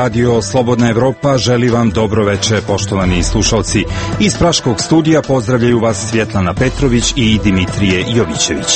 Radio Slobodna Evropa želi vam dobro veče, poštovani slušalci. Iz Praškog studija pozdravljaju vas Svjetlana Petrović i Dimitrije Jovićević.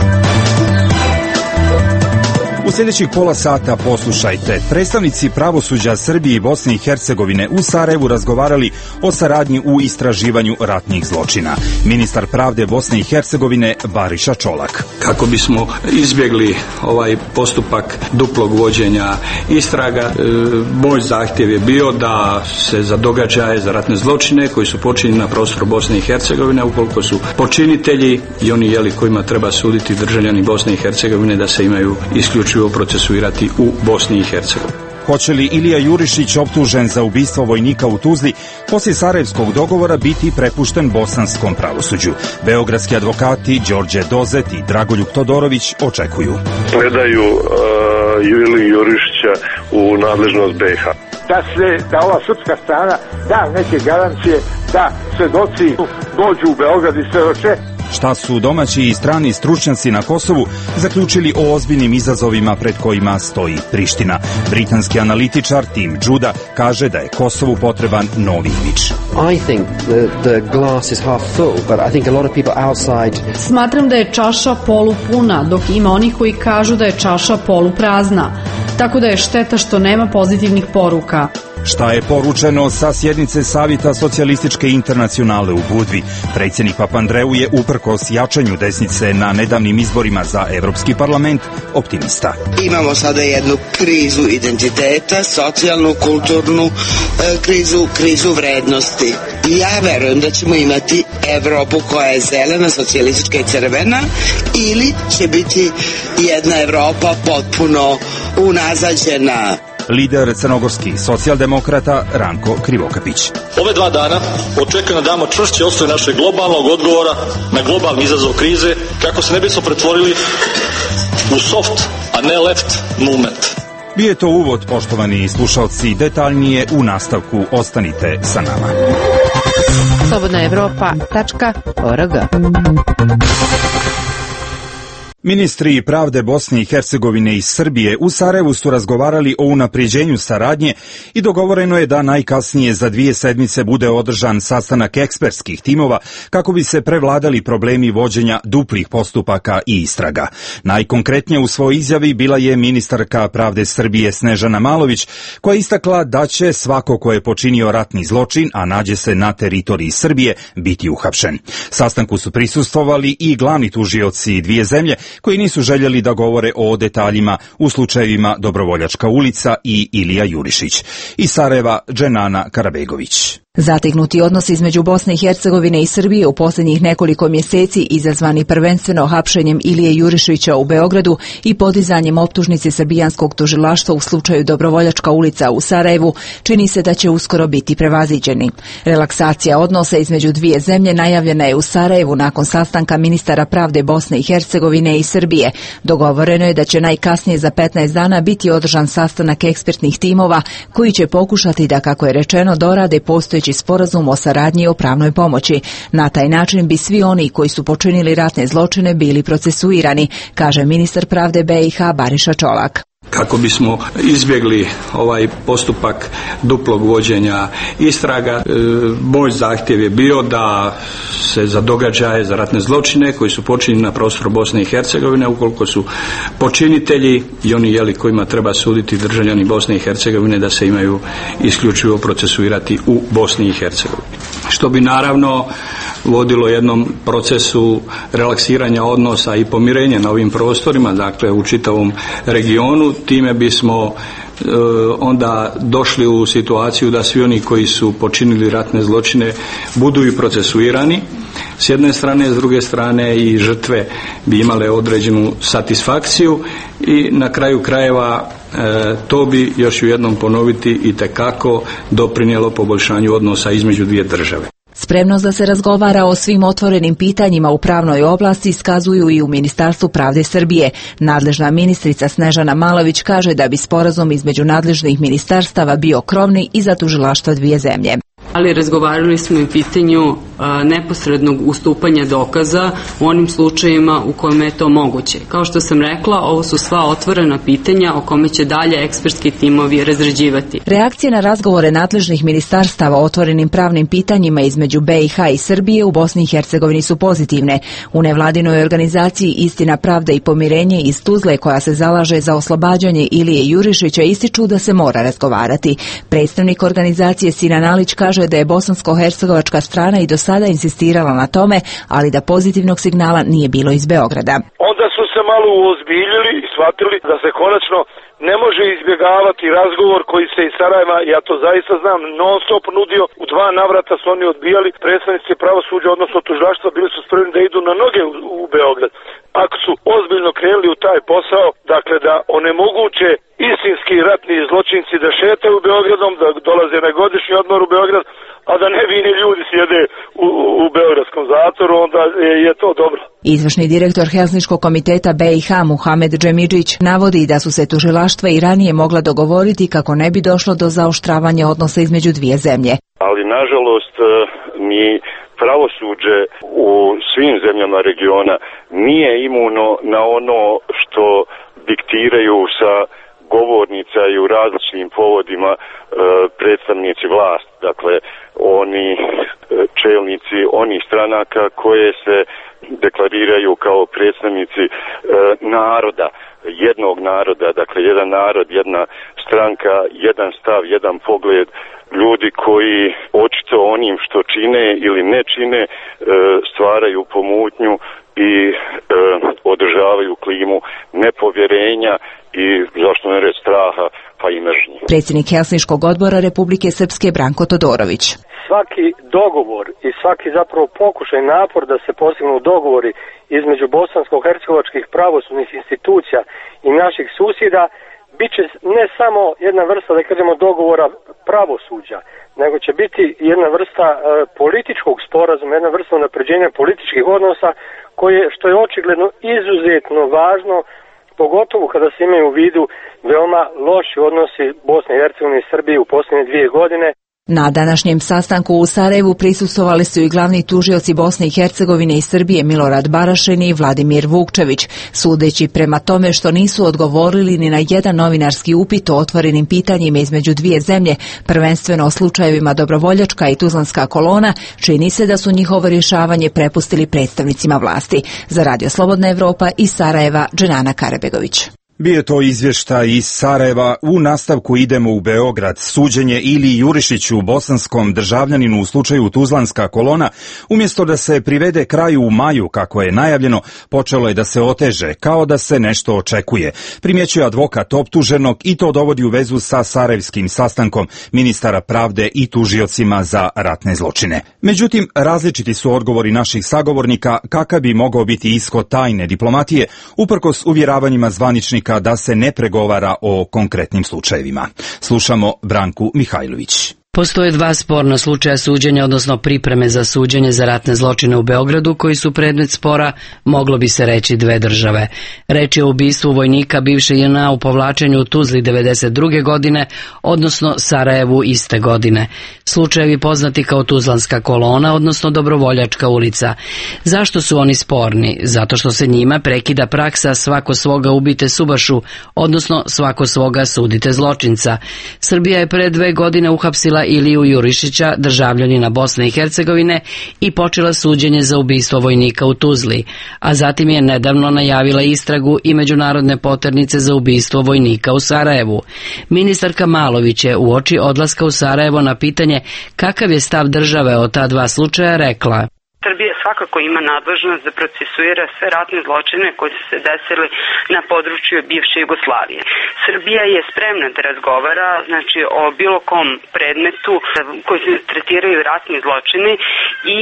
U sljedećih pola sata poslušajte. Predstavnici pravosuđa Srbije i Bosne i Hercegovine u Sarajevu razgovarali o saradnji u istraživanju ratnih zločina. Ministar pravde Bosne i Hercegovine Bariša Čolak. Kako bismo izbjegli ovaj postupak duplog vođenja istraga, moj zahtjev je bio da se za događaje, za ratne zločine koji su počinjeni na prostoru Bosne i Hercegovine, ukoliko su počinitelji i oni kojima treba suditi državljani Bosne i Hercegovine, da se imaju isključivo procesuirati u Bosni i Hercegovini. Hoće li Ilija Jurišić, optužen za ubistvo vojnika u Tuzli, poslije sarajevskog dogovora biti prepušten bosanskom pravosuđu? Beogradski advokati Đorđe Dozet i Dragoljub Todorović očekuju. Predaju Iliju Jurišića u nadležnost BiH. Da ova srpska strana da neke garancije da svedoci dođu u Beograd i svedoče. Šta su domaći i strani stručnjaci na Kosovu zaključili o ozbiljnim izazovima pred kojima stoji Priština? Britanski analitičar Tim Juda kaže da je Kosovu potreban novi imidž. Smatram da je čaša polupuna, dok ima onih koji kažu da je čaša poluprazna. Tako da je šteta što nema pozitivnih poruka. Šta je poručeno sa sjednice Savjeta socijalističke internacionale u Budvi? Predsjednik Papandreou je uprkos jačanju desnice na nedavnim izborima za Evropski parlament optimista. Imamo sada jednu krizu identiteta, socijalnu, kulturnu krizu vrednosti. I ja verujem da ćemo imati Evropu koja je zelena, socijalistička i crvena, ili će biti jedna Evropa potpuno unazađena. Lider crnogorskih socijaldemokrata Ranko Krivokapić. Ove 2 dana očekujem da damo čvršće osnove našeg globalnog odgovora na globalni izazov krize, kako se ne bismo pretvorili u soft, a ne left movement. Bio je to uvod, poštovani slušalci, detaljnije u nastavku. Ostanite sa nama. slobodnaevropa.org. Ministri pravde Bosne i Hercegovine i Srbije u Sarajevu su razgovarali o unapređenju saradnje i dogovoreno je da najkasnije za 2 sedmice bude održan sastanak ekspertskih timova kako bi se prevladali problemi vođenja duplih postupaka i istraga. Najkonkretnije u svojoj izjavi bila je ministarka pravde Srbije Snežana Malović, koja je istakla da će svako ko je počinio ratni zločin, a nađe se na teritoriji Srbije, biti uhapšen. Sastanku su prisustvovali i glavni tužioci 2 zemlje, koji nisu željeli da govore o detaljima u slučajevima Dobrovoljačka ulica i Ilija Jurišić. Iz Sarajeva, Dženana Karabegović. Zategnuti odnos između Bosne i Hercegovine i Srbije u posljednjih nekoliko mjeseci, izazvani prvenstveno hapšenjem Ilije Jurišića u Beogradu i podizanjem optužnice srbijanskog tužilaštva u slučaju Dobrovoljačka ulica u Sarajevu, čini se da će uskoro biti prevaziđeni. Relaksacija odnosa između 2 zemlje najavljena je u Sarajevu nakon sastanka ministara pravde Bosne i Hercegovine i Srbije. Dogovoreno je da će najkasnije za 15 dana biti održan sastanak ekspertnih timova koji će pokušati da, kako je rečeno, dorade postojeći sporazum o saradnji o pravnoj pomoći. Na taj način bi svi oni koji su počinili ratne zločine bili procesuirani, kaže ministar pravde BiH Bariša Čolak. Kako bismo izbjegli ovaj postupak duplog vođenja istraga, moj zahtjev je bio da se za događaje, za ratne zločine koji su počinjeni na prostoru Bosne i Hercegovine, ukoliko su počinitelji i oni kojima treba suditi državljani Bosne i Hercegovine, da se imaju isključivo procesuirati u Bosni i Hercegovini. Što bi naravno vodilo jednom procesu relaksiranja odnosa i pomirenja na ovim prostorima, dakle u čitavom regionu. Time bismo onda došli u situaciju da svi oni koji su počinili ratne zločine budu i procesuirani s jedne strane, s druge strane i žrtve bi imale određenu satisfakciju i na kraju krajeva to bi, još ću jednom ponoviti, itekako doprinijelo poboljšanju odnosa između 2 države. Spremnost da se razgovara o svim otvorenim pitanjima u pravnoj oblasti iskazuju i u Ministarstvu pravde Srbije. Nadležna ministrica Snežana Malović kaže da bi sporazum između nadležnih ministarstava bio krovni i za tužilaštva 2 zemlje. Ali razgovarali smo i pitanju neposrednog ustupanja dokaza u onim slučajevima u kojima je to moguće. Kao što sam rekla, ovo su sva otvorena pitanja o kome će dalje ekspertski timovi razrađivati. Reakcije na razgovore nadležnih ministarstava o otvorenim pravnim pitanjima između BiH i Srbije u Bosni i Hercegovini su pozitivne. U nevladinoj organizaciji Istina, pravda i pomirenje iz Tuzle, koja se zalaže za oslobađanje Ilije Jurišića, ističu da se mora razgovarati. Predstavnik organizacije Sinan Alić kaže da je bosansko-hercegovačka strana i do sada insistirala na tome, ali da pozitivnog signala nije bilo iz Beograda. Onda su se malo uozbiljili i shvatili da se konačno ne može izbjegavati razgovor koji se iz Sarajeva, ja to zaista znam, non stop nudio. U 2 navrata su oni odbijali. Predstavnici pravosuđa, odnosno tužilaštva, bili su spremni da idu na noge u Beograd. Ako su ozbiljno krenuli u taj posao, dakle da onemoguće istinski ratni zločinci da šetaju u Beogradom, da dolaze na godišnji odmor u Beograd, a da nevini ljudi sjede u beogradskom zatvoru, onda je to dobro. Izvršni direktor Helsinškog komiteta BiH Muhamed Džemidžić navodi da su se tužilaštva i ranije mogla dogovoriti kako ne bi došlo do zaoštravanja odnosa između dvije zemlje. Ali nažalost ni pravosuđe u svim zemljama regiona nije imuno na ono što diktiraju sa govornica i u različitim povodima predstavnici vlasti. Dakle, oni čelnici onih stranaka koje se deklariraju kao predstavnici naroda, jednog naroda, dakle jedan narod, jedna stranka, jedan stav, jedan pogled, ljudi koji očito onim što čine ili ne čine stvaraju pomutnju i održavaju klimu nepovjerenja i zašto ne reći straha pa i mržnje. Predsjednik Helsinškog odbora Republike Srpske Branko Todorović. Svaki dogovor i svaki zapravo pokušaj, napor da se postignu dogovori između bosansko-hercegovačkih pravosudnih institucija i naših susjeda bit će ne samo jedna vrsta, da kažemo, dogovora pravosuđa, nego će biti jedna vrsta političkog sporazuma, jedna vrsta unapređenja političkih odnosa, što je očigledno izuzetno važno, pogotovo kada se imaju u vidu veoma loši odnosi Bosne i Hercegovine i Srbije u posljednje 2 godine. Na današnjem sastanku u Sarajevu prisustvovali su i glavni tužioci Bosne i Hercegovine i Srbije Milorad Barašin i Vladimir Vukčević. Sudeći prema tome što nisu odgovorili ni na jedan novinarski upit o otvorenim pitanjima između dvije zemlje, prvenstveno o slučajevima Dobrovoljačka i Tuzlanska kolona, čini se da su njihovo rješavanje prepustili predstavnicima vlasti. Za Radio Slobodna Evropa iz Sarajeva, Dženana Karabegović. Bio je to izvještaj iz Sarajeva. U nastavku idemo u Beograd. Suđenje Iliji Jurišiću, bosanskom državljaninu u slučaju Tuzlanska kolona, umjesto da se privede kraju u maju, kako je najavljeno, počelo je da se oteže, kao da se nešto očekuje. Primjećuje advokat optuženog i to dovodi u vezu sa sarajevskim sastankom ministara pravde i tužiocima za ratne zločine. Međutim, različiti su odgovori naših sagovornika kakav bi mogao biti ishod tajne diplomatije, uprkos uvjeravanjima zvaničnika da se ne pregovara o konkretnim slučajevima. Slušamo Branku Mihajlović. Postoje 2 sporna slučaja suđenja, odnosno pripreme za suđenje za ratne zločine u Beogradu, koji su predmet spora, moglo bi se reći, 2 države. Reč je o ubistvu vojnika bivše JNA u povlačenju u Tuzli 1992. godine, odnosno Sarajevu iste godine. Slučajevi poznati kao Tuzlanska kolona, odnosno Dobrovoljačka ulica. Zašto su oni sporni? Zato što se njima prekida praksa svako svoga ubite subašu, odnosno svako svoga sudite zločinca. Srbija je pre 2 godine uhapsila Iliju Jurišića, državljanina Bosne i Hercegovine, i počela suđenje za ubistvo vojnika u Tuzli, a zatim je nedavno najavila istragu i međunarodne poternice za ubistvo vojnika u Sarajevu. Ministarka Malović je uoči odlaska u Sarajevo na pitanje kakav je stav države o ta 2 slučaja rekla: Srbija svakako ima nadležnost da procesuira sve ratne zločine koji su se desili na području bivše Jugoslavije. Srbija je spremna da razgovara, znači, o bilo kom predmetu koji se tretiraju ratni zločini i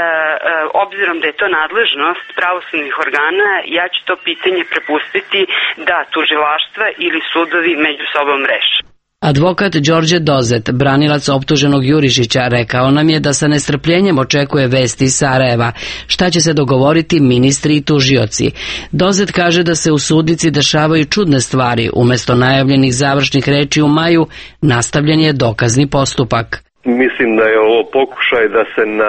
obzirom da je to nadležnost pravosudnih organa, ja ću to pitanje prepustiti da tužilaštva ili sudovi među sobom reše. Advokat Đorđe Dozet, branilac optuženog Jurišića, rekao nam je da sa nestrpljenjem očekuje vesti iz Sarajeva, šta će se dogovoriti ministri i tužioci. Dozet kaže da se u sudnici dešavaju čudne stvari, umjesto najavljenih završnih reči u maju, nastavljen je dokazni postupak. Mislim da je ovo pokušaj da se na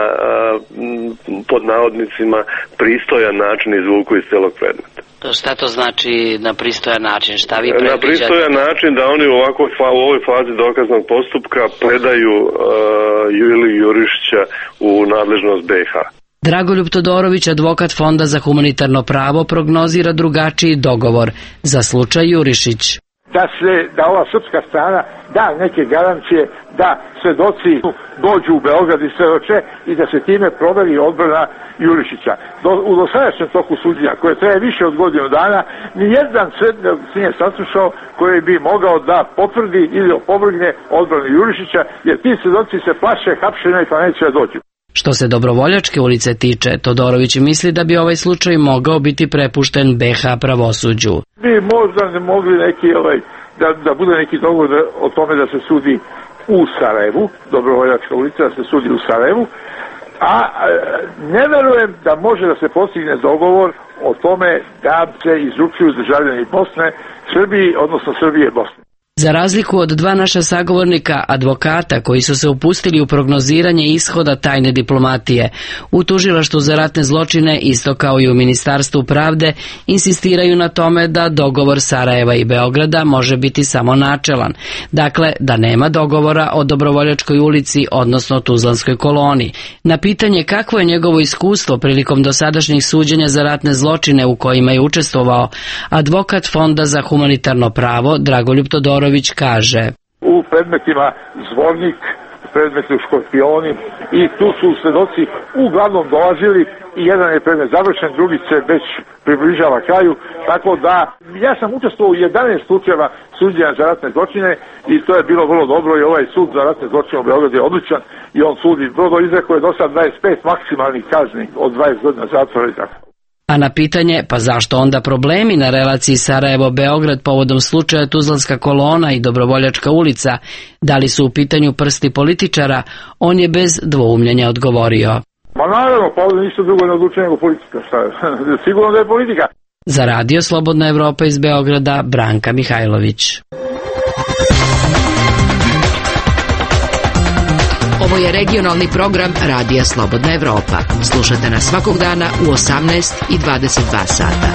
pod navodnicima pristojan način izvuku iz celog predmeta. Šta to znači na pristojan način? Šta vi predviđate? Na pristojan način da oni u ovoj fazi dokaznog postupka predaju Iliju Jurišića u nadležnost BiH. Dragoljub Todorović, advokat Fonda za humanitarno pravo, prognozira drugačiji dogovor za slučaj Jurišić. Da ova srpska strana da neke garancije da svedoci dođu u Beograd i svedoče i da se time proveri odbrana Jurišića. U dosadašnjem toku suđenja, koje traje više od godinu dana, nijedan svedok nije saslušao koji bi mogao da potvrdi ili opovrgne odbranu Jurišića, jer ti svedoci se plaše hapšenja i pa neće da dođu. Što se Dobrovoljačke ulice tiče, Todorović misli da bi ovaj slučaj mogao biti prepušten BiH pravosuđu. Bi možda ne mogli neki da bude neki dogovor o tome da se sudi u Sarajevu, Dobrovoljačka ulica da se sudi u Sarajevu, a ne verujem da može da se postigne dogovor o tome da se izručuju državljani Bosne Srbiji, odnosno Srbije Bosne. Za razliku od dva naša sagovornika, advokata koji su se upustili u prognoziranje ishoda tajne diplomatije, u Tužilaštvu za ratne zločine, isto kao i u Ministarstvu pravde, insistiraju na tome da dogovor Sarajeva i Beograda može biti samo načelan. Dakle, da nema dogovora o Dobrovoljačkoj ulici, odnosno Tuzlanskoj koloni. Na pitanje kakvo je njegovo iskustvo prilikom dosadašnjih suđenja za ratne zločine u kojima je učestvovao, advokat Fonda za humanitarno pravo Dragoljub Todorović kaže: u predmetima Zvornik, predmetu Škorpioni, i tu su svedoci uglavnom dolazili i jedan je predmet završen, drugi se već približava kraju, tako da ja sam učestvovao u 11 slučajeva suđenja za ratne zločine i to je bilo vrlo dobro i ovaj sud za ratne zločine u Beogradu je odličan i on sudi vrlo izrekao je do sad 25 maksimalnih kazni od 20 godina zatvora i tako. A na pitanje, pa zašto onda problemi na relaciji Sarajevo-Beograd povodom slučaja Tuzlanska kolona i Dobrovoljačka ulica, da li su u pitanju prsti političara, on je bez dvoumljenja odgovorio: Ma naravno, pa ovdje ništa drugo ne odlučuje nego politika, šta je? Sigurno da je politika. Za Radio Slobodna Evropa iz Beograda, Branka Mihajlović. Ovo je regionalni program Radija Slobodna Evropa. Slušate nas svakog dana u 18 i 22 sata.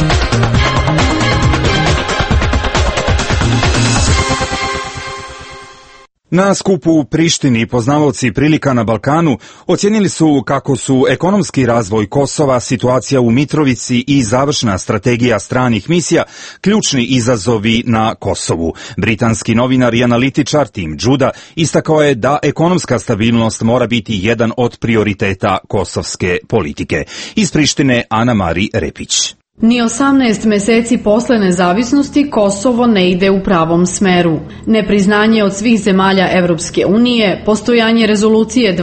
Na skupu u Prištini poznavaoci prilika na Balkanu ocijenili su kako su ekonomski razvoj Kosova, situacija u Mitrovici i završna strategija stranih misija ključni izazovi na Kosovu. Britanski novinar i analitičar Tim Juda istakao je da ekonomska stabilnost mora biti jedan od prioriteta kosovske politike. Iz Prištine Ana Mari Repić. Ni 18 meseci posle nezavisnosti Kosovo ne ide u pravom smeru. Nepriznanje od svih zemalja Evropske unije, postojanje rezolucije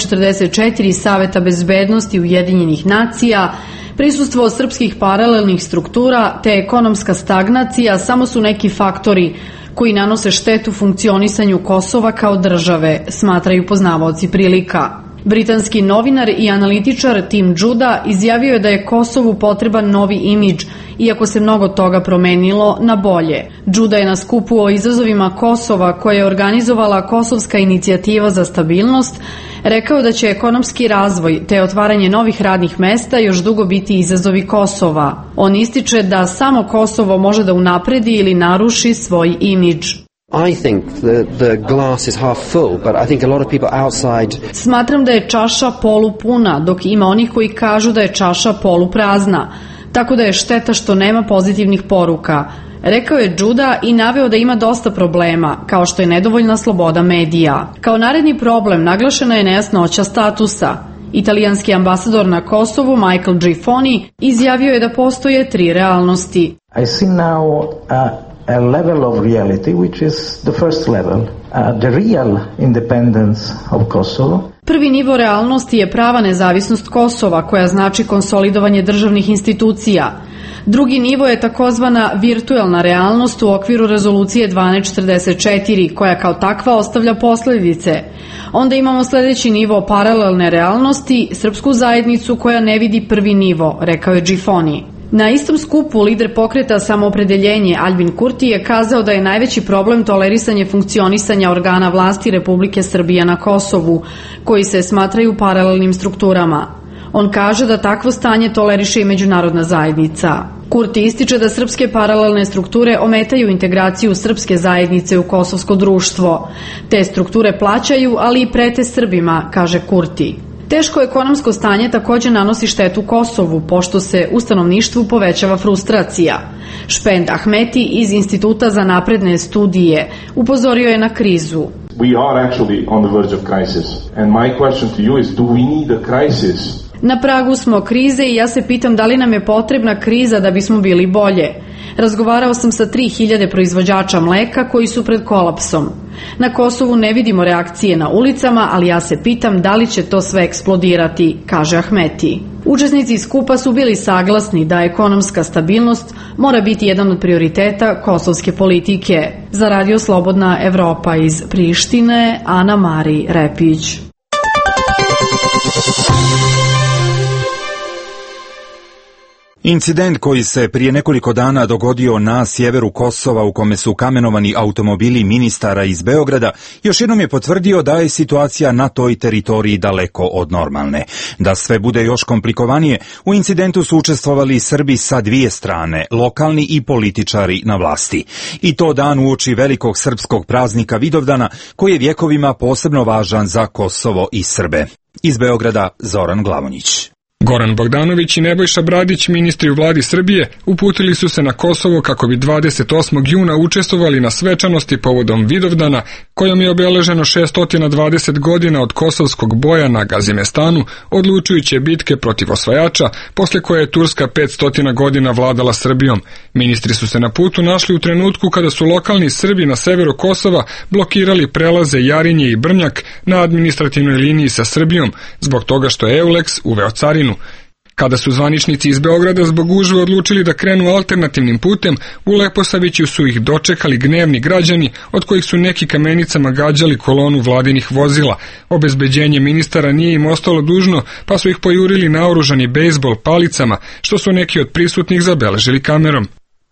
1244 Saveta bezbednosti Ujedinjenih nacija, prisustvo srpskih paralelnih struktura te ekonomska stagnacija samo su neki faktori koji nanose štetu funkcionisanju Kosova kao države, smatraju poznavaoci prilika. Britanski novinar i analitičar Tim Juda izjavio je da je Kosovu potreban novi imidž, iako se mnogo toga promenilo na bolje. Juda je na skupu o izazovima Kosova, koje je organizovala Kosovska inicijativa za stabilnost, rekao da će ekonomski razvoj te otvaranje novih radnih mesta još dugo biti izazovi Kosova. On ističe da samo Kosovo može da unapredi ili naruši svoj imidž. I think the glass is half full, but I think a lot of people outside... Smatram da je čaša polupuna, dok ima onih koji kažu da je čaša poluprazna. Tako da je šteta što nema pozitivnih poruka. Rekao je Juda i naveo da ima dosta problema, kao što je nedovoljna sloboda medija. Kao naredni problem naglašena je nejasnoća statusa. Italijanski ambasador na Kosovu Michael Grifoni izjavio je da postoje 3 realnosti. I see now a level of reality which is the first level, the real independence of Kosovo. Prvi nivo realnosti je prava nezavisnost Kosova, koja znači konsolidovanje državnih institucija. Drugi nivo je takozvana virtuelna realnost u okviru rezolucije 1244, koja kao takva ostavlja posljedice. Onda imamo sljedeći nivo paralelne realnosti, srpsku zajednicu koja ne vidi prvi nivo, rekao je Grifoni. Na istom skupu lider pokreta Samoopredeljenje Aljbin Kurti je kazao da je najveći problem tolerisanje funkcionisanja organa vlasti Republike Srbije na Kosovu, koji se smatraju paralelnim strukturama. On kaže da takvo stanje toleriše i međunarodna zajednica. Kurti ističe da srpske paralelne strukture ometaju integraciju srpske zajednice u kosovsko društvo. Te strukture plaćaju, ali i prete Srbima, kaže Kurti. Teško ekonomsko stanje također nanosi štetu Kosovu, pošto se u stanovništvu povećava frustracija. Špend Ahmeti iz Instituta za napredne studije upozorio je na krizu. We are actually on the verge of crisis. And my question to you is, do we need a crisis? Na pragu smo krize i ja se pitam da li nam je potrebna kriza da bismo bili bolje. Razgovarao sam sa 3000 proizvođača mleka koji su pred kolapsom. Na Kosovu ne vidimo reakcije na ulicama, ali ja se pitam da li će to sve eksplodirati, kaže Ahmeti. Učesnici skupa su bili saglasni da ekonomska stabilnost mora biti jedan od prioriteta kosovske politike. Za Radio Slobodna Evropa iz Prištine, Ana Mari Repić. Incident koji se prije nekoliko dana dogodio na sjeveru Kosova u kome su kamenovani automobili ministara iz Beograda još jednom je potvrdio da je situacija na toj teritoriji daleko od normalne. Da sve bude još komplikovanije, u incidentu su učestvovali Srbi sa dvije strane, lokalni i političari na vlasti. I to dan uoči velikog srpskog praznika Vidovdana koji je vjekovima posebno važan za Kosovo i Srbe. Iz Beograda Zoran Glavonjić. Goran Bogdanović i Nebojša Bradić, ministri u vladi Srbije, uputili su se na Kosovo kako bi 28. juna učestvovali na svečanosti povodom Vidovdana, kojom je obeleženo 620 godina od kosovskog boja na Gazimestanu, odlučujuće bitke protiv osvajača, posle koje je Turska 500 godina vladala Srbijom. Ministri su se na putu našli u trenutku kada su lokalni Srbi na severu Kosova blokirali prelaze Jarinje i Brnjak na administrativnoj liniji sa Srbijom, zbog toga što je EULEX uveo carinu. Kada su zvaničnici iz Beograda zbog gužve odlučili da krenu alternativnim putem, u Leposaviću su ih dočekali gnevni građani, od kojih su neki kamenicama gađali kolonu vladinih vozila. Obezbeđenje ministara nije im ostalo dužno, pa su ih pojurili naoružani bejsbol palicama, što su neki od prisutnih zabeležili kamerom.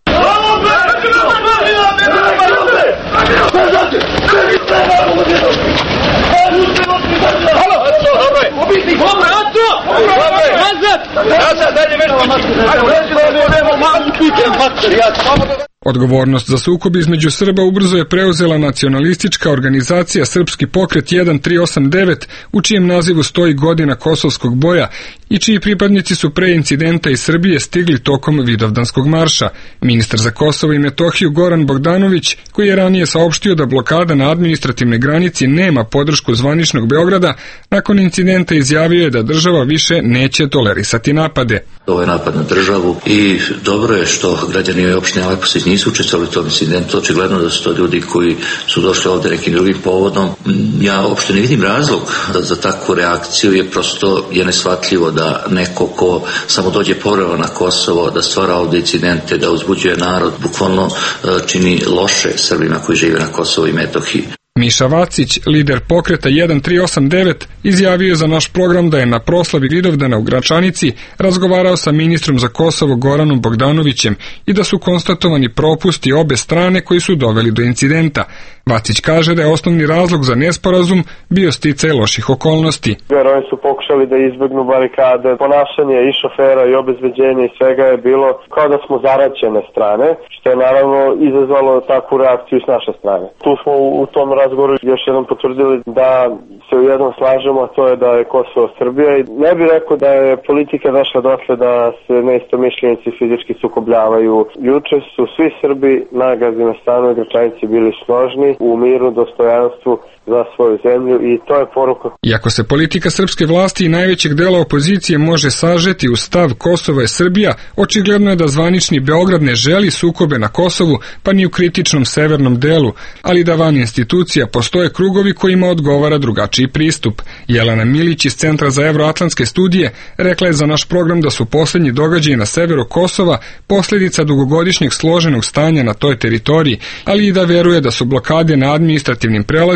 Odgovornost za sukob između Srba ubrzo je preuzela nacionalistička organizacija Srpski pokret 1389, u čijem nazivu stoji godina kosovskog boja i čiji pripadnici su pre incidenta iz Srbije stigli tokom Vidovdanskog marša. Ministar za Kosovo i Metohiju Goran Bogdanović, koji je ranije saopštio da blokada na administrativnoj granici nema podršku zvaničnog Beograda, nakon incidenta izjavio je da država više neće tolerisati napade. Ovo je napad na državu i dobro je što građani opštine Leposavić nisu učestvovali u tom incidentu. Očigledno da su to ljudi koji su došli ovdje nekim drugim povodom. Ja uopšte ne vidim razlog za takvu reakciju, je prosto je neshvatljivo da neko ko samo dođe povremeno na Kosovo, da stvara ovdje incidente, da uzbuđuje narod, bukvalno čini loše Srbima koji žive na Kosovu i Metohiji. Miša Vacić, lider pokreta 1389, izjavio za naš program da je na proslavi Vidovdana u Gračanici razgovarao sa ministrom za Kosovo Goranom Bogdanovićem i da su konstatovani propusti obe strane koji su doveli do incidenta. Vacić kaže da je osnovni razlog za nesporazum bio sticaj loših okolnosti. Oni su pokušali da izbegnu barikade, ponašanje i šofera i obezbeđenje i svega je bilo kao da smo zaraćene strane, što je naravno izazvalo takvu reakciju s naše strane. Tu smo u tom razgovoru još jednom potvrdili da se u jednom slažemo, a to je da je Kosovo Srbija. I ne bih rekao da je politika došla dotle da se neistomišljenici fizički sukobljavaju. Juče su svi Srbi na Gazimestanu i Gračanici bili složni u miru, dostojanstvu za svoju zemlju i to je poruka. Iako se politika srpske vlasti i najvećeg dela opozicije može sažeti u stav Kosovo je Srbija, očigledno je da zvanični Beograd ne želi sukobe na Kosovu, pa ni u kritičnom severnom delu, ali da van institucija postoje krugovi kojima odgovara drugačiji pristup. Jelena Milić iz Centra za evroatlantske studije rekla je za naš program da su posljednji događaji na severu Kosova posljedica dugogodišnjeg složenog stanja na toj teritoriji, ali i da veruje da su blokade na administrativnim prelazima pod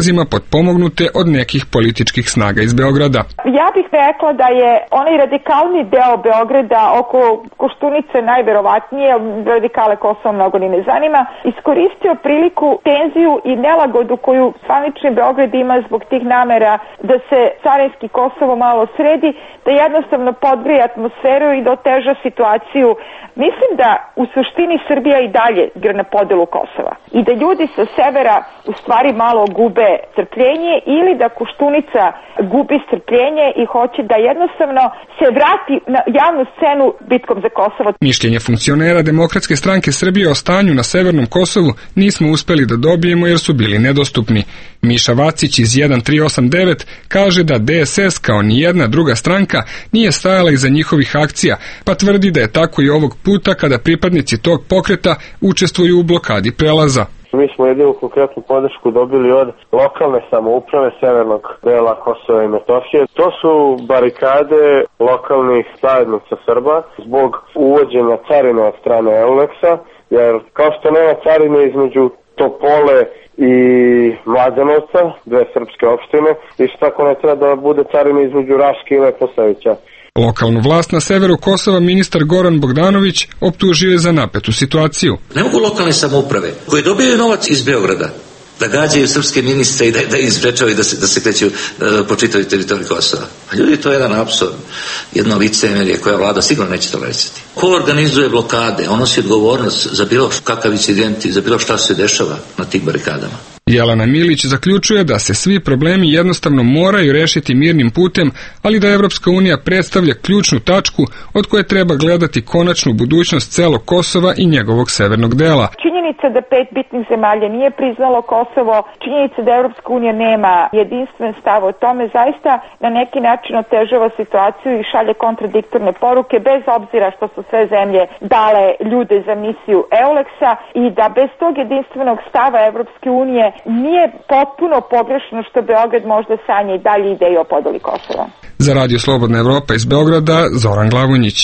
pomognute od nekih političkih snaga iz Beograda. Ja bih rekla da je onaj radikalni deo Beograda oko Koštunice najverovatnije, radikale Kosova mnogo ni ne zanima, iskoristio priliku, tenziju i nelagodu koju zvanični Beograd ima zbog tih namera da se carinski Kosovo malo sredi, da jednostavno podgrije atmosferu i da oteža situaciju. Mislim da u suštini Srbija i dalje igra na podelu Kosova i da ljudi sa severa u stvari malo gube strpljenje ili da Koštunica gubi strpljenje i hoće da jednostavno se vrati na javnu scenu bitkom za Kosovo. Mišljenje funkcionera Demokratske stranke Srbije o stanju na severnom Kosovu nismo uspeli da dobijemo jer su bili nedostupni. Miša Vacić iz 1389 kaže da DSS kao ni jedna druga stranka nije stajala iza njihovih akcija, pa tvrdi da je tako i ovog puta kada pripadnici tog pokreta učestvuju u blokadi prelaza. Mi smo jedinu konkretnu podršku dobili od lokalne samouprave severnog dela Kosova i Metohije. To su barikade lokalnih zajednica Srba zbog uvođenja carine od strane EULEX-a, jer kao što nema carine između Topole i Mladenovca, dve srpske opštine, i što tako ne treba da bude carina između Raške i Leposavića. Lokalnu vlast na severu Kosova ministar Goran Bogdanović optužio je za napetu situaciju. Ne mogu lokalne samouprave koje dobijaju novac iz Beograda da gađaju srpske ministre i da izprečavaju da se kreću po čitavoj teritoriji Kosova. A ljudi, to je jedan apsurd, jedno licemerje koja vlada sigurno neće tolerisati. Ko organizuje blokade, on nosi odgovornost za bilo kakav incident i za bilo šta se dešava na tih barikadama. Jelena Milić zaključuje da se svi problemi jednostavno moraju rešiti mirnim putem, ali da Evropska unija predstavlja ključnu tačku od koje treba gledati konačnu budućnost celog Kosova i njegovog severnog dela. Činjenica da 5 bitnih zemalja nije priznalo Kosovo, činjenica da Evropska unija nema jedinstven stav o tome, zaista na neki način otežava situaciju i šalje kontradiktorne poruke, bez obzira što su sve zemlje dale ljude za misiju EULEX-a, i da bez tog jedinstvenog stava Evropske unije nije potpuno pogrešno što Beograd možda sanja i dalje ideju o podeli Kosova. Za Radio Slobodna Evropa iz Beograda, Zoran Glavonjić.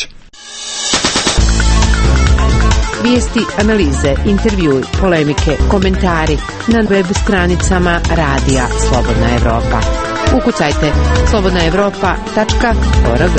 Vijesti, analize, intervjui, polemike, komentari na web stranicama Radija Slobodna Evropa. Ukucajte slobodnaevropa.org.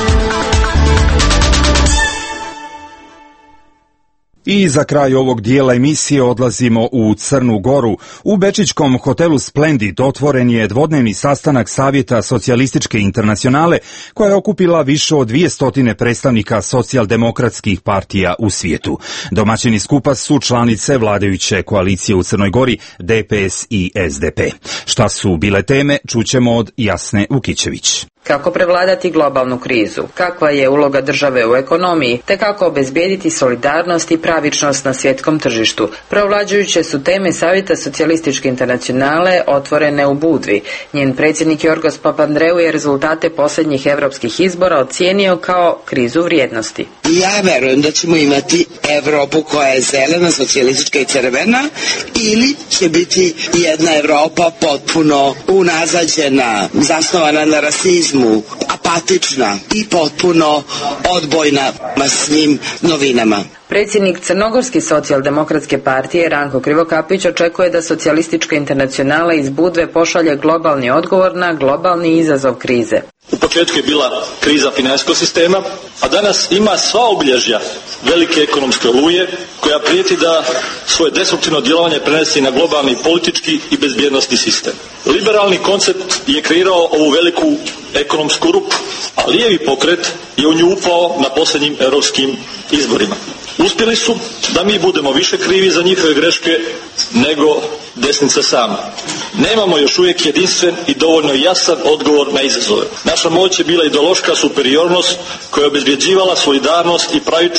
I za kraj ovog dijela emisije odlazimo u Crnu Goru. U bečićkom hotelu Splendid otvoren je dvodnevni sastanak Savjeta socijalističke internacionale koja je okupila više od 200 predstavnika socijaldemokratskih partija u svijetu. Domaćini skupa su članice vladajuće koalicije u Crnoj Gori, DPS i SDP. Šta su bile teme, čućemo od Jasne Vukićević. Kako prevladati globalnu krizu, kakva je uloga države u ekonomiji, te kako obezbijediti solidarnost i pravičnost na svjetskom tržištu. Preovlađujuće su teme Savjeta socijalističke internacionale otvorene u Budvi. Njen predsjednik Jorgos Papandreou je rezultate posljednjih evropskih izbora ocijenio kao krizu vrijednosti. Ja verujem da ćemo imati Evropu koja je zelena, socijalistička i crvena, ili će biti jedna Evropa potpuno unazađena, zasnovana na rasizmu, apatična i potpuno odbojna svim novinama. Predsjednik Crnogorske socijaldemokratske partije Ranko Krivokapić očekuje da socijalistička internacionala iz Budve pošalje globalni odgovor na globalni izazov krize. U početku je bila kriza financijskog sistema, a danas ima sva obilježja velike ekonomske oluje koja prijeti da svoje destruktivno djelovanje prenesi na globalni politički i bezbjednosni sistem. Liberalni koncept je kreirao ovu veliku ekonomsku rupu, a lijevi pokret je u nju upao na posljednjim europskim izborima. Uspjeli su da mi budemo više krivi za njihove greške nego desnica sama. Nemamo još uvijek jedinstven i dovoljno jasan odgovor na izazove. Naša moć je bila ideološka superiornost koja je obezbjeđivala solidarnost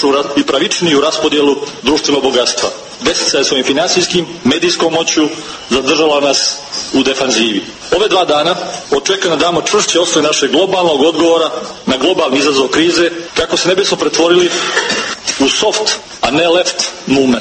i pravičniju raspodjelu društvenog bogatstva. Desnica je svojim financijskim, medijskom moću zadržala nas u defanzivi. Ove 2 dana očekujemo da damo čvršće osnove našeg globalnog odgovora na globalni izazov krize kako se ne bismo pretvorili u soft, a ne left movement.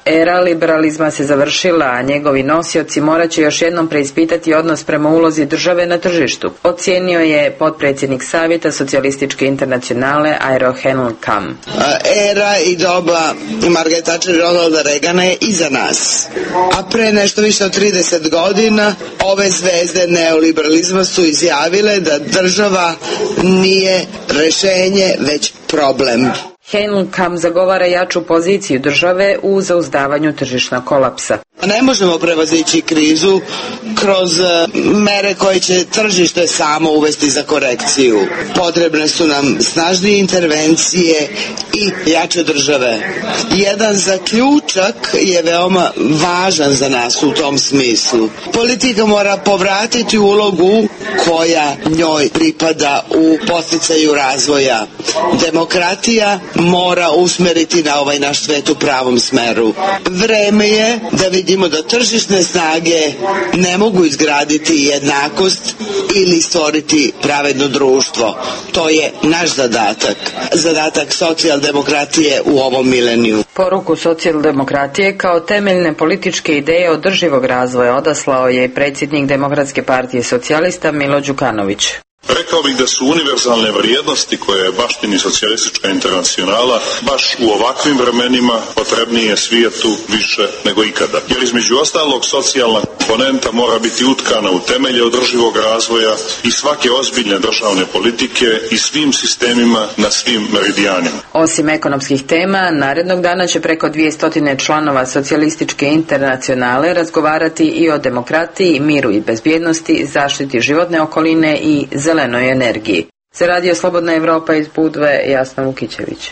Era liberalizma se završila, a njegovi nosioci morat će još jednom preispitati odnos prema ulozi države na tržištu, ocijenio je potpredsjednik Savjeta Socijalističke internacionale Airo Henl Kam. Era i doba Margaret Thatcher i Ronalda Reagana je iza nas. A pre nešto više od 30 godina ove zvezde neoliberalizma su izjavile da država nije rešenje, već problem. Henl-Kam zagovara jaču poziciju države u zauzdavanju tržišnog kolapsa. Ne možemo prevazići krizu kroz mere koje će tržište samo uvesti za korekciju. Potrebne su nam snažnije intervencije i jače države. Jedan zaključak je veoma važan za nas u tom smislu. Politika mora povratiti ulogu koja njoj pripada u podsticaju razvoja. Demokratija mora usmeriti na ovaj naš svet u pravom smeru. Vreme je da vidimo da tržišne snage ne mogu izgraditi jednakost ili stvoriti pravedno društvo. To je naš zadatak. Zadatak socijaldemokratije u ovom mileniju. Poruku socijaldemokratije kao temeljne političke ideje održivog razvoja odaslao je predsjednik Demokratske partije socijalista Milo Đukanović. Rekao bih da su univerzalne vrijednosti koje je baštini Socijalistička internacionala baš u ovakvim vremenima potrebnije svijetu više nego ikada. Jer između ostalog socijalna komponenta mora biti utkana u temelje održivog razvoja i svake ozbiljne državne politike i svim sistemima na svim meridijanima. Osim ekonomskih tema, narednog dana će preko 200 članova Socijalističke internacionale razgovarati i o demokratiji, miru i bezbjednosti, zaštiti životne okoline i zelenoj energiji. Za Radio Slobodna Evropa iz Budve, Jasna Vukićević.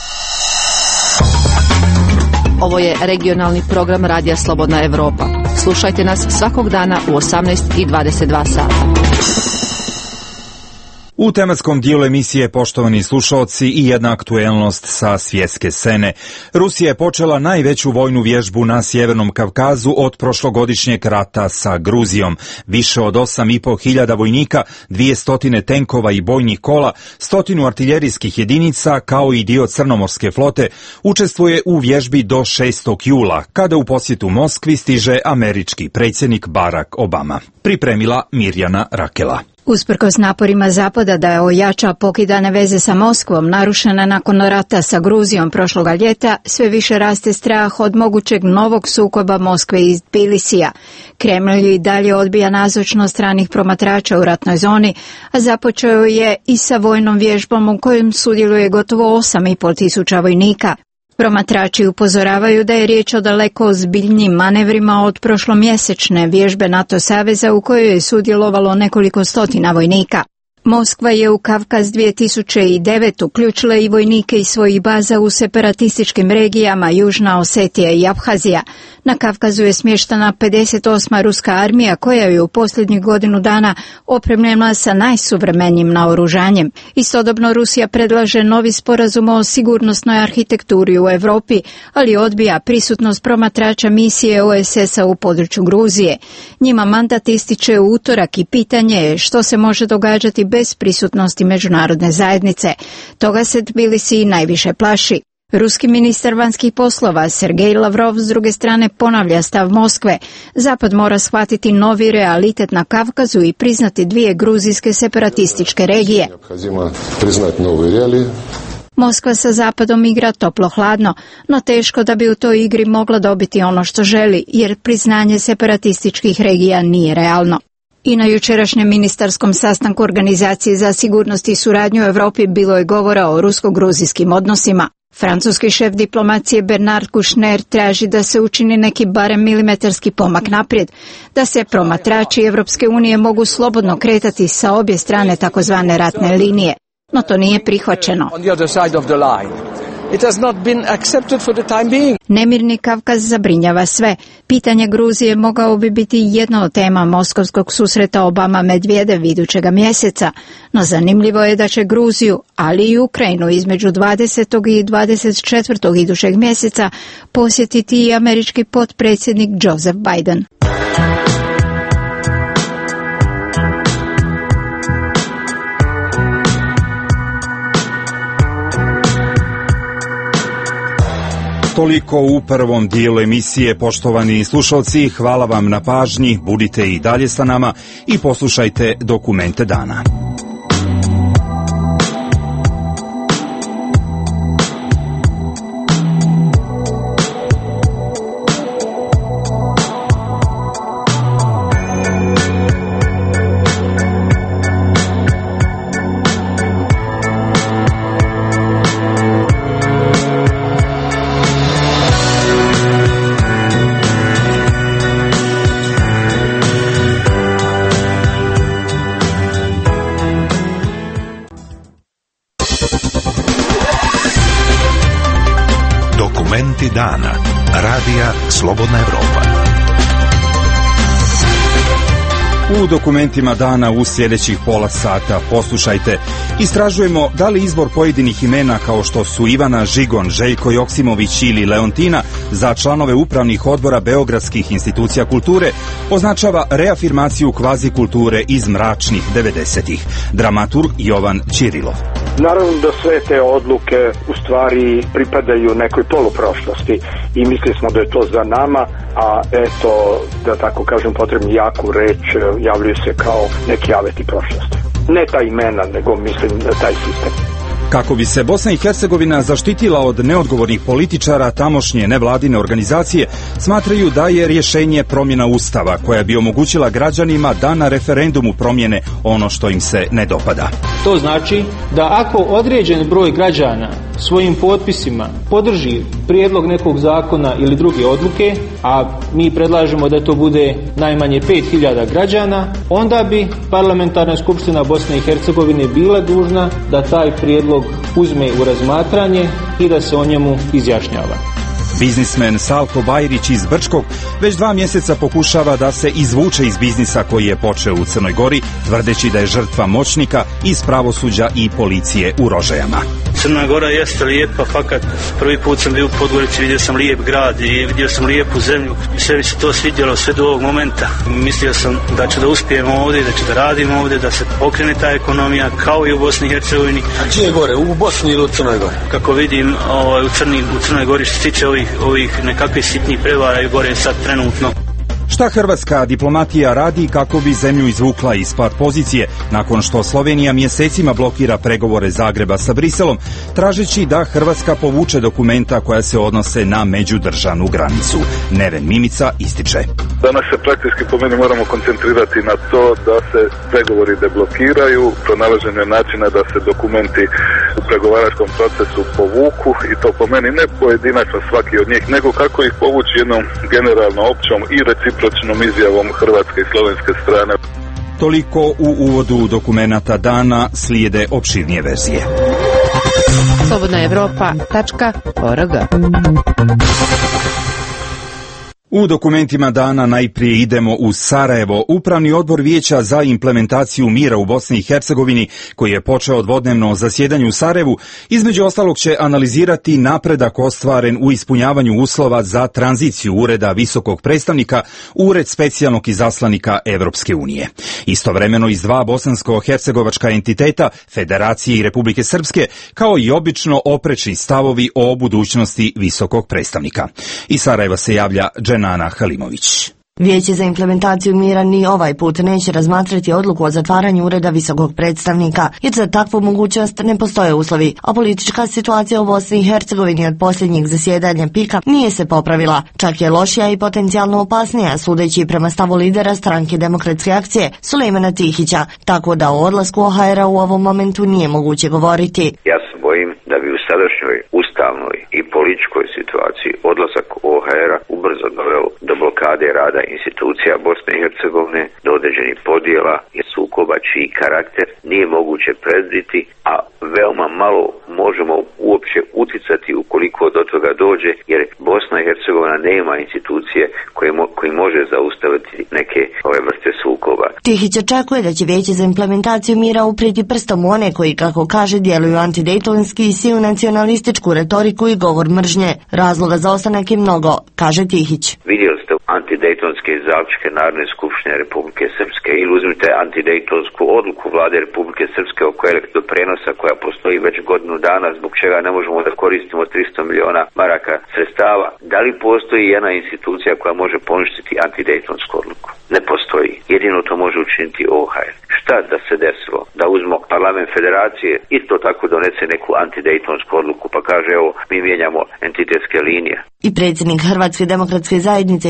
Ovo je regionalni program Radija Slobodna Evropa. Slušajte nas svakog dana u 18:22 sata. U tematskom dijelu emisije, poštovani slušaoci, i jedna aktuelnost sa svjetske scene. Rusija je počela najveću vojnu vježbu na Sjevernom Kavkazu od prošlogodišnjeg rata sa Gruzijom. Više od 8.500 vojnika, 200 tenkova i bojnih kola, 100 artiljerijskih jedinica, kao i dio Crnomorske flote, učestvuje u vježbi do 6. jula, kada u posjetu Moskvi stiže američki predsjednik Barack Obama. Pripremila Mirjana Rakela. Usprkos naporima Zapada da ojača pokidane veze sa Moskvom, narušene nakon rata sa Gruzijom prošloga ljeta, sve više raste strah od mogućeg novog sukoba Moskve i Tbilisija. Kremlj i dalje odbija nazočnost stranih promatrača u ratnoj zoni, a započeo je i sa vojnom vježbom u kojem sudjeluje gotovo 8.500 vojnika. Promatrači upozoravaju da je riječ o daleko ozbiljnijim manevrima od prošlomjesečne vježbe NATO saveza u kojoj je sudjelovalo nekoliko stotina vojnika. Moskva je u Kavkaz 2009 uključila i vojnike iz svojih baza u separatističkim regijama Južna Osetija i Abhazija. Na Kavkazu je smještena 58. ruska armija koja je u posljednjih godinu dana opremljena sa najsuvremenijim naoružanjem. Istodobno Rusija predlaže novi sporazum o sigurnosnoj arhitekturi u Europi, ali odbija prisutnost promatrača misije OSS-a u području Gruzije. Njima mandat ističe u utorak i pitanje je što se može događati bez prisutnosti međunarodne zajednice. Toga se Tbilisi najviše plaši. Ruski ministar vanjskih poslova Sergej Lavrov s druge strane ponavlja stav Moskve. Zapad mora shvatiti novi realitet na Kavkazu i priznati dvije gruzijske separatističke regije. Moskva sa Zapadom igra toplo-hladno, no teško da bi u toj igri mogla dobiti ono što želi, jer priznanje separatističkih regija nije realno. I na jučerašnjem ministarskom sastanku Organizacije za sigurnost i suradnju u Europi bilo je govora o rusko-gruzijskim odnosima. Francuski šef diplomacije Bernard Kouchner traži da se učini neki barem milimetarski pomak naprijed, da se promatrači Europske unije mogu slobodno kretati sa obje strane takozvane ratne linije. No to nije prihvaćeno. Nemirni Kavkaz zabrinjava sve. Pitanje Gruzije mogao bi biti jedna od tema moskovskog susreta Obama-Medvedev idućega mjeseca, no zanimljivo je da će Gruziju, ali i Ukrajinu između 20. i 24. idućeg mjeseca posjetiti i američki potpredsjednik Joseph Biden. Toliko u prvom dijelu emisije, poštovani slušalci, hvala vam na pažnji, budite i dalje sa nama i poslušajte Dokumente dana. Dokumenti dana. Radija Slobodna Evropa. U dokumentima dana u sljedećih pola sata poslušajte. Istražujemo da li izbor pojedinih imena kao što su Ivana Žigon, Željko Joksimović ili Leontina za članove upravnih odbora beogradskih institucija kulture označava reafirmaciju kvazi kulture iz mračnih 90-ih. Dramaturg Jovan Ćirilov. Naravno da sve te odluke u stvari pripadaju nekoj poluprošlosti i mislili smo da je to za nama, a eto, da tako kažem, potrebni jaku reč, javljaju se kao neki aveti prošlosti. Ne ta imena, nego mislim da taj sistem. Kako bi se Bosna i Hercegovina zaštitila od neodgovornih političara, tamošnje nevladine organizacije smatraju da je rješenje promjena Ustava koja bi omogućila građanima da na referendumu promijene ono što im se ne dopada. To znači da ako određen broj građana svojim potpisima podrži prijedlog nekog zakona ili druge odluke, a mi predlažemo da to bude najmanje 5000 građana, onda bi Parlamentarna skupština Bosne i Hercegovine bila dužna da taj prijedlog uzme u razmatranje i da se o njemu izjašnjava. Biznismen Salko Bajrić iz Brčkog već 2 mjeseca pokušava da se izvuče iz biznisa koji je počeo u Crnoj Gori, tvrdeći da je žrtva moćnika iz pravosuđa i policije u Rožajama. Crna Gora jeste lijepa, fakat prvi put sam bio u Podgorici, vidio sam lijep grad i vidio sam lijepu zemlju. Sve mi se to svidjelo sve do ovog momenta. Mislio sam da ću da uspijem ovdje, da ću da radim ovdje, da se pokrene ta ekonomija kao i u Bosni i Hercegovini. A gdje je gore, u Bosni ili u Crnoj Gori? Kako vidim, u Crnoj Gori što se tiče ovih nekakvih sitnih prevara i gore sad trenutno. Šta hrvatska diplomatija radi kako bi zemlju izvukla iz pat pozicije nakon što Slovenija mjesecima blokira pregovore Zagreba sa Briselom, tražeći da Hrvatska povuče dokumenta koja se odnose na međudržavnu granicu? Neven Mimica ističe. Danas se praktički po meni moramo koncentrirati na to da se pregovori deblokiraju, pronalaženje načina da se dokumenti u pregovaračkom procesu povuku i to po meni ne pojedinačno svaki od njih, nego kako ih povući jednom generalno općom i recipročnom izjavom hrvatske i slovenske strane. Toliko u uvodu dokumenata dana, slijede opširnije verzije. slobodnaevropa.org. U dokumentima dana najprije idemo u Sarajevo. Upravni odbor Vijeća za implementaciju mira u Bosni i Hercegovini, koji je počeo dvodnevno zasjedanje u Sarajevu, između ostalog će analizirati napredak ostvaren u ispunjavanju uslova za tranziciju Ureda visokog predstavnika u Ured specijalnog izaslanika Evropske unije. Istovremeno iz 2 bosansko-hercegovačka entiteta, Federacije i Republike Srpske, kao i obično oprečni stavovi o budućnosti visokog predstavnika. Iz Sarajeva se javlja Dženana Halimović. Vijeće za implementaciju mira ni ovaj put neće razmatrati odluku o zatvaranju Ureda visokog predstavnika, jer za takvu mogućnost ne postoje uslovi, a politička situacija u Bosni i Hercegovini od posljednjeg zasjedanja PIK-a nije se popravila, čak je lošija i potencijalno opasnija, sudeći prema stavu lidera stranke Demokratske akcije Sulejmana Tihića, tako da o odlasku OHR-a u ovom momentu nije moguće govoriti. Ja se bojim da bi u sadašnjoj ustavnoj i političkoj situaciji odlazak OHR-a ubrzo doveo do blokade rada institucija Bosne i Hercegovine, do određenih podjela i sukoba čiji karakter nije moguće predvidjeti, a veoma malo možemo uopće uticati ukoliko do toga dođe, jer Bosna i Hercegovina nema institucije koji može zaustaviti neke ove vrste sukoba. Tihić očekuje da će Vijeće za implementaciju mira uprijeti prstom u one koji, kako kaže, djeluju antidejtonski i siju nacionalističku retoriku i govor mržnje. Razloga za ostanak je mnogo, kaže Tihić. Vidjeli ste antidejtonske zaključke Narodne skupštine Republike Srpske ili uzmite antidejtonsku odluku vlade Republike Srpske oko elektroprenosa koja postoji već godinu dana, zbog čega ne možemo da koristimo 300 miliona maraka sredstava. Da li postoji jedna institucija koja može poništiti antidejtonsku odluku? Ne postoji. Jedino to može učiniti OHR. Šta da se desilo? Da uzmo parlament federacije isto tako donese neku antidejtonsku odluku pa kaže evo mi mijenjamo entitetske linije. I predsjednik Hrvatske demokratske zajednice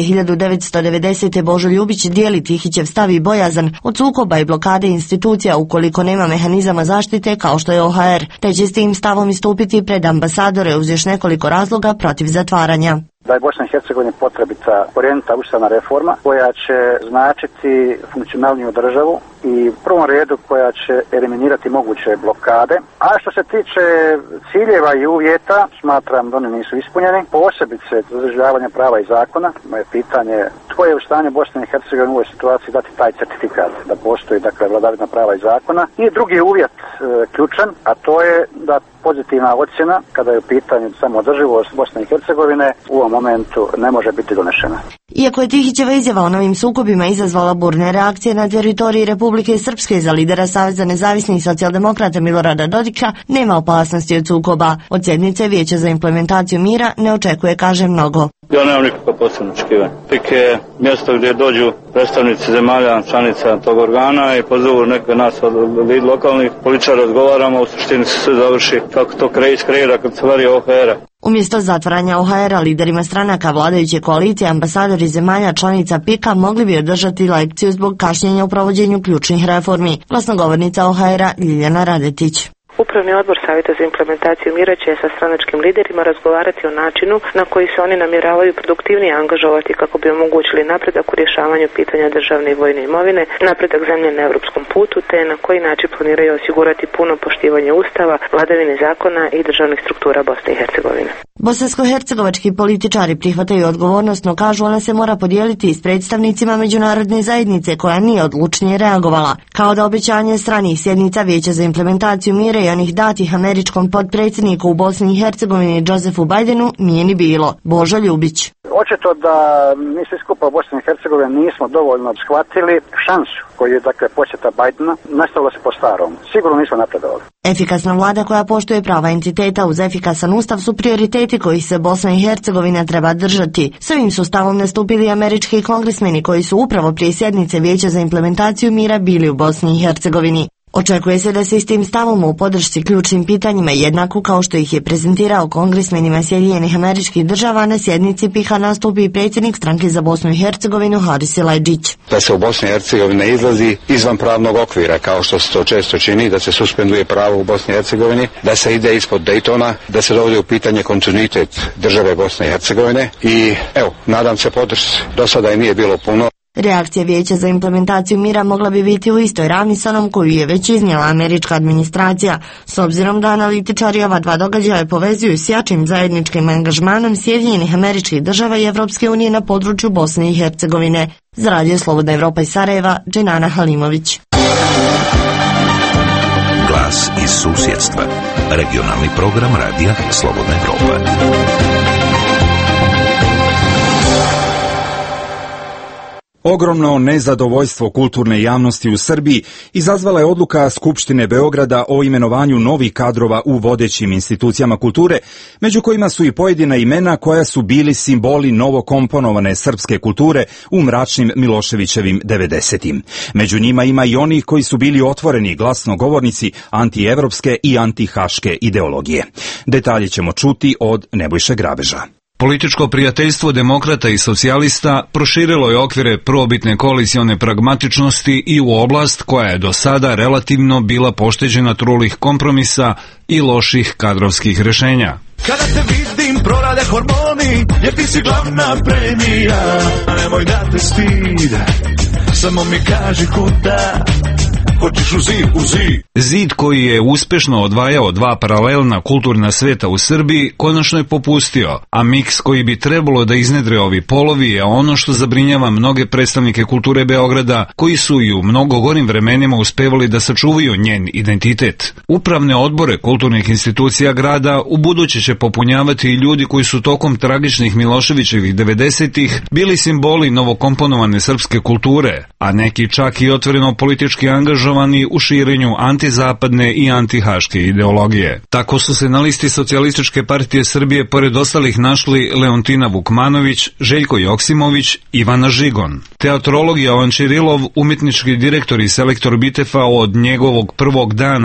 1990. Božo Ljubić dijeli Tihićev stav i bojazan od sukoba i blokade institucija ukoliko nema mehanizama zaštite kao što je OHR, te će s tim stavom istupiti pred ambasadore uz još nekoliko razloga protiv zatvaranja. Da je Bosna i Hercegovina potrebita korjenita ustavna reforma koja će značiti funkcionalniju državu i u prvom redu koja će eliminirati moguće blokade. A što se tiče ciljeva i uvjeta, smatram da oni nisu ispunjeni, posebice zadržavanja prava i zakona. Moje pitanje je tko je u stanju Bosne i Hercegovine u ovoj situaciji dati taj certifikat da postoji vladavina prava i zakona. I drugi uvjet ključan, a to je da pozitivna ocjena kada je u pitanju samoodrživost Bosne i Hercegovine u ovom momentu ne može biti donešena. Iako je Tihićeva izjava o novim sukobima izazvala burne reakcije na teritoriji Republike Srpske, za lidera Saveza nezavisnih socijaldemokrata Milorada Dodića nema opasnosti od sukoba. Od sjednice Vijeća za implementaciju mira ne očekuje, kaže, mnogo. Ja nemam nikakva posebna očekivanja. Tik je mjesto gdje dođu predstavnici zemalja, članica tog organa i pozovu neke nas od lokalnih političara, razgovaramo, u suštini se sve završi kako to iskreira kad se vari OHR-a. Umjesto zatvaranja OHR-a, liderima stranaka vladajuće koalicije, ambasadori zemalja članica PIK-a mogli bi održati lekciju zbog kašnjenja u provođenju ključnih reformi. Glasnogovornica OHR-a Ljiljana Radetić. Upravni odbor Savjeta za implementaciju mira će sa stranačkim liderima razgovarati o načinu na koji se oni namjeravaju produktivnije angažovati kako bi omogućili napredak u rješavanju pitanja državne i vojne imovine, napredak zemlje na europskom putu, te na koji način planiraju osigurati puno poštivanje Ustava, vladavine zakona i državnih struktura Bosne i Hercegovine. Bosansko-hercegovački političari prihvataju odgovornost, no kažu ona se mora podijeliti s predstavnicima međunarodne zajednice koja nije odlučnije reagovala, kao da obećanje stranih sjednica Vijeća za implementaciju mira i onih datih američkom potpredsjedniku u Bosni i Hercegovini Josefu Bidenu nije ni bilo. Božo Ljubić. Očito da mi svi skupa u Bosni i Hercegovini nismo dovoljno shvatili šansu koju je posjeta Bidena, nastavilo se po starom. Sigurno nismo napredovali. Efikasna vlada koja poštuje prava entiteta uz efikasan ustav su prioriteti kojih se Bosna i Hercegovina treba držati. S ovim su stavom nastupili američki kongresmeni koji su upravo prije sjednice Vijeća za implementaciju mira bili u Bosni i Hercegovini. Očekuje se da se s tim stavom u podršci ključnim pitanjima jednako kao što ih je prezentirao kongresmenima Sjedinjenih Američkih Država na sjednici PIK-a nastupi i predsjednik stranke za Bosnu i Hercegovinu Haris Silajdžić. Da se u Bosni i Hercegovini izlazi izvan pravnog okvira kao što se to često čini, da se suspenduje pravo u Bosni i Hercegovini, da se ide ispod Daytona, da se dovodi u pitanje kontinuitet države Bosne i Hercegovine i evo, nadam se podršci. Do sada je nije bilo puno. Reakcija Vijeća za implementaciju mira mogla bi biti u istoj ravni s onom koju je već iznijela američka administracija, s obzirom da analitičari ova dva događaja povezuju s jačim zajedničkim angažmanom Sjedinjenih Američkih Država i Evropske unije na području Bosne i Hercegovine. Za Radio Slobodna Evropa iz Sarajeva, Dženana Halimović. Glas iz susjedstva. Regionalni program Radija Slobodna Evropa. Ogromno nezadovoljstvo kulturne javnosti u Srbiji izazvala je odluka Skupštine Beograda o imenovanju novih kadrova u vodećim institucijama kulture, među kojima su i pojedina imena koja su bili simboli novokomponovane srpske kulture u mračnim Miloševićevim 90-im. Među njima ima i onih koji su bili otvoreni glasnogovornici antievropske i antihaške ideologije. Detalje ćemo čuti od Nebojše Grabeža. Političko prijateljstvo demokrata i socijalista proširilo je okvire prvobitne koalicione pragmatičnosti i u oblast koja je do sada relativno bila pošteđena trulih kompromisa i loših kadrovskih rešenja. Kada te vidim prorade hormoni, jer ti si glavna premija. Nemoj da te stide, samo mi kaži kuda. uskočiš u zid. Zid koji je uspešno odvajao dva paralelna kulturna sveta u Srbiji konačno je popustio, a miks koji bi trebalo da iznedre ovi polovi je ono što zabrinjava mnoge predstavnike kulture Beograda, koji su i u mnogo gorim vremenima uspevali da sačuvaju njen identitet. Upravne odbore kulturnih institucija grada u buduće će popunjavati i ljudi koji su tokom tragičnih Miloševićevih 90-ih bili simboli novokomponovane srpske kulture, a neki čak i otvoreno politički angažovani u širenju antizapadne i antihaške ideologije. Tako su se na listi Socijalističke partije Srbije pored ostalih našli Leontina Vukmanović, Željko Joksimović, Ivana Žigon. Teatrolog Jovan Čirilov, umetnički direktor i selektor Bitefa od njegovog prvog dana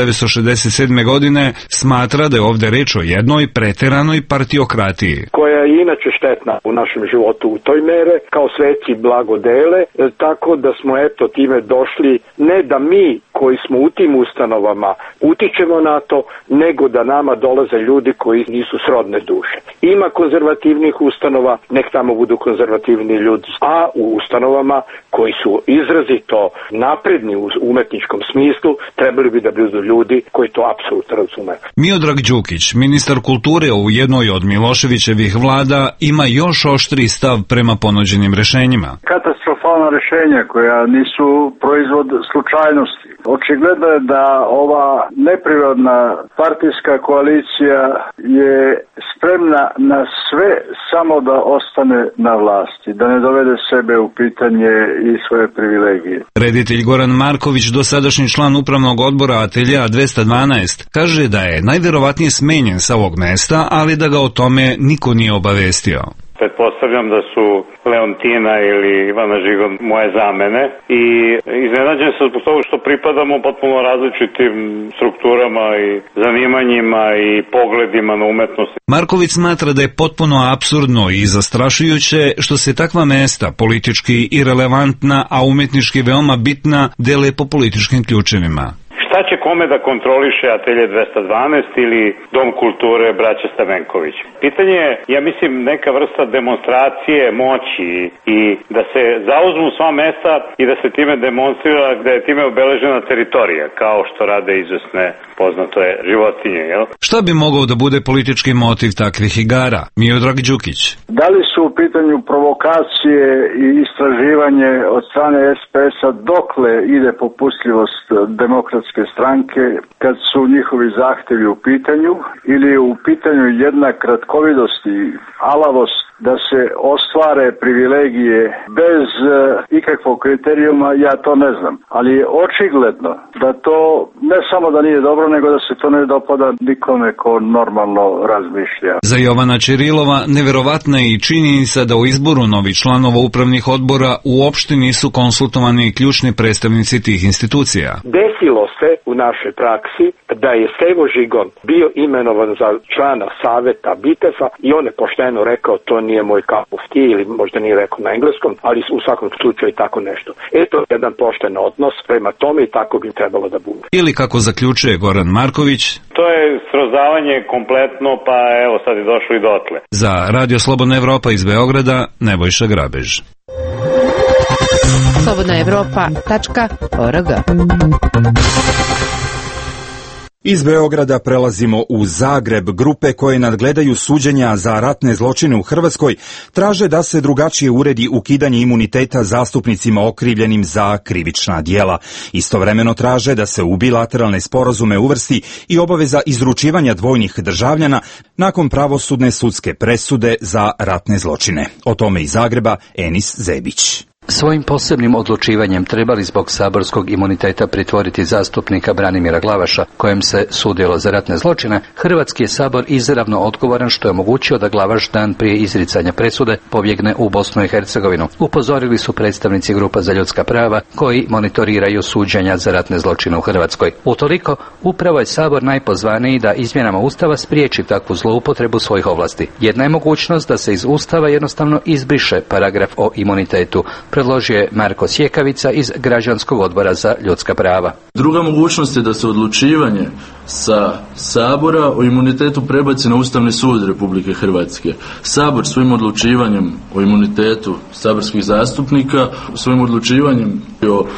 1967. godine, smatra da je ovde reč o jednoj preteranoj partiokratiji. Koja je inače štetna u našem životu u toj mere, kao sveci blagodele, tako da smo time došli, ne da mi koji smo u tim ustanovama utičemo na to, nego da nama dolaze ljudi koji nisu srodne duše. Ima konzervativnih ustanova, nek tamo budu konzervativni ljudi, a u ustanovama koji su izrazito napredni u umetničkom smislu, trebali bi da budu ljudi koji to apsolutno razume. Miodrag Đukić, ministar kulture u jednoj od Miloševićevih vlada, ima još oštriji stav prema ponuđenim rešenjima. Katastrofalna rešenja koja nisu proizvod slučajnosti. Očigledno je da ova neprirodna partijska koalicija je spremna na sve samo da ostane na vlasti, da ne dovede sebe u pitanje i svoje privilegije. Reditelj Goran Marković, dosadašnji član upravnog odbora Ateljea 212, kaže da je najverovatnije smenjen sa ovog mesta, ali da ga o tome niko nije obavestio. Pretpostavljam da su Leontina ili Ivana Žigon moje zamene i iznenađen sam zbog toga što pripadamo potpuno različitim strukturama i zanimanjima i pogledima na umetnost. Marković smatra da je potpuno apsurdno i zastrašujuće što se takva mesta, politički irelevantna, a umetnički veoma bitna, dele po političkim ključevima. Šta će kome da kontroliše Atelje 212 ili Dom kulture braće Stamenković? Pitanje je, ja mislim, neka vrsta demonstracije moći i da se zauzmu sva mesta i da se time demonstrira da je time obeležena teritorija, kao što rade izvesne poznato je životinje, jel? Šta bi mogao da bude politički motiv takvih igara? Miodrag Đukić. Da li su u pitanju provokacije i istraživanje od strane SPS-a dokle ide popustljivost Demokratske stranke kad su njihovi zahtevi u pitanju, ili je u pitanju jedna kratkovidost i alavost da se ostvare privilegije bez ikakvog kriterijuma, ja to ne znam. Ali je očigledno da to ne samo da nije dobro, nego da se to ne dopada nikome ko normalno razmišlja. Za Jovana Čirilova neverovatna je i činjenica da u izboru novih članova upravnih odbora uopšte nisu konsultovani ključni predstavnici tih institucija. Desilo se u našoj praksi da je Stevo Žigon bio imenovan za člana saveta Bitefa i on je pošteno rekao to nije moj cup of tea, ili možda nije rekao na engleskom, ali u svakom slučaju tako nešto. Eto jedan pošten odnos prema tome i tako bi trebalo da bude. Ili kako zaključuje Goran Marković, to je srozavanje kompletno, pa evo sad je došlo i dotle. Za Radio Slobodna Evropa iz Beograda, Nebojša Grabež. slobodnaevropa.org. Iz Beograda prelazimo u Zagreb. Grupe koje nadgledaju suđenja za ratne zločine u Hrvatskoj traže da se drugačije uredi ukidanje imuniteta zastupnicima okrivljenim za krivična djela. Istovremeno traže da se u bilateralne sporazume uvrsti i obaveza izručivanja dvojnih državljana nakon pravosudne sudske presude za ratne zločine. O tome iz Zagreba Enis Zebić. Svojim posebnim odlučivanjem trebali zbog saborskog imuniteta pritvoriti zastupnika Branimira Glavaša, kojem se sudilo za ratne zločine, Hrvatski je sabor izravno odgovoran što je omogućio da Glavaš dan prije izricanja presude pobjegne u Bosnu i Hercegovinu. Upozorili su predstavnici grupa za ljudska prava koji monitoriraju suđenja za ratne zločine u Hrvatskoj. Utoliko, upravo je sabor najpozvaniji da izmjenama Ustava spriječi takvu zloupotrebu svojih ovlasti. Jedna je mogućnost da se iz Ustava jednostavno izbriše paragraf o imunitetu, predložio je Marko Sjekavica iz Građanskog odbora za ljudska prava. Druga mogućnost je da se odlučivanje sa Sabora o imunitetu prebaci na Ustavni sud Republike Hrvatske. Sabor svojim odlučivanjem o imunitetu saborskih zastupnika, svojim odlučivanjem o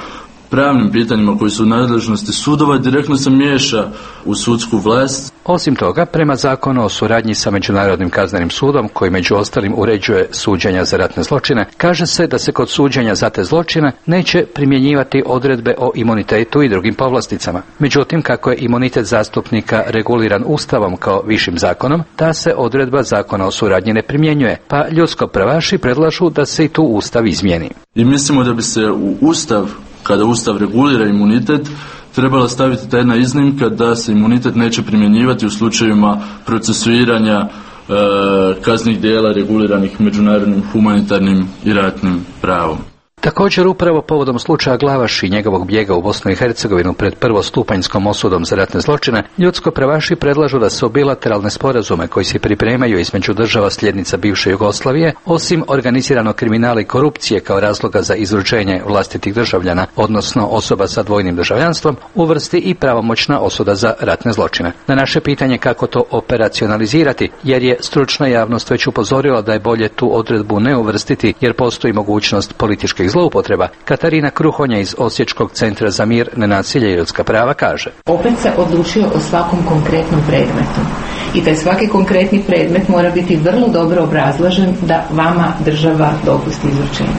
pravnim pitanjima koji su u nadležnosti sudova, direktno se miješa u sudsku vlast. Osim toga, prema zakonu o suradnji sa Međunarodnim kaznenim sudom, koji među ostalim uređuje suđenja za ratne zločine, kaže se da se kod suđenja za te zločine neće primjenjivati odredbe o imunitetu i drugim povlasticama. Međutim, kako je imunitet zastupnika reguliran Ustavom kao višim zakonom, ta se odredba zakona o suradnji ne primjenjuje, pa ljudsko-pravaši predlažu da se i tu Ustav izmijeni. I mislimo da bi se u Ustav, kada Ustav regulira imunitet, trebala staviti ta jedna iznimka da se imunitet neće primjenjivati u slučajevima procesuiranja kaznenih djela reguliranih međunarodnim humanitarnim i ratnim pravom. Također, upravo povodom slučaja Glavaš i njegovog bijega u Bosnu i Hercegovinu pred prvostupanjskom osudom za ratne zločine, ljudsko-pravaši predlažu da se u bilateralne sporazume koji se pripremaju između država sljednica bivše Jugoslavije, osim organiziranog kriminala i korupcije kao razloga za izručenje vlastitih državljana, odnosno osoba sa dvojnim državljanstvom, uvrsti i pravomoćna osuda za ratne zločine. Na naše pitanje kako to operacionalizirati, jer je stručna javnost već upozorila da je bolje tu odredbu ne uvrstiti jer postoji mogućnost političkih zloupotreba, Katarina Kruhonja iz Osječkog centra za mir, nenasilje i ljudska prava kaže: Opet se odlučuje o svakom konkretnom predmetu i taj svaki konkretni predmet mora biti vrlo dobro obrazložen da vama država dopusti izručenje.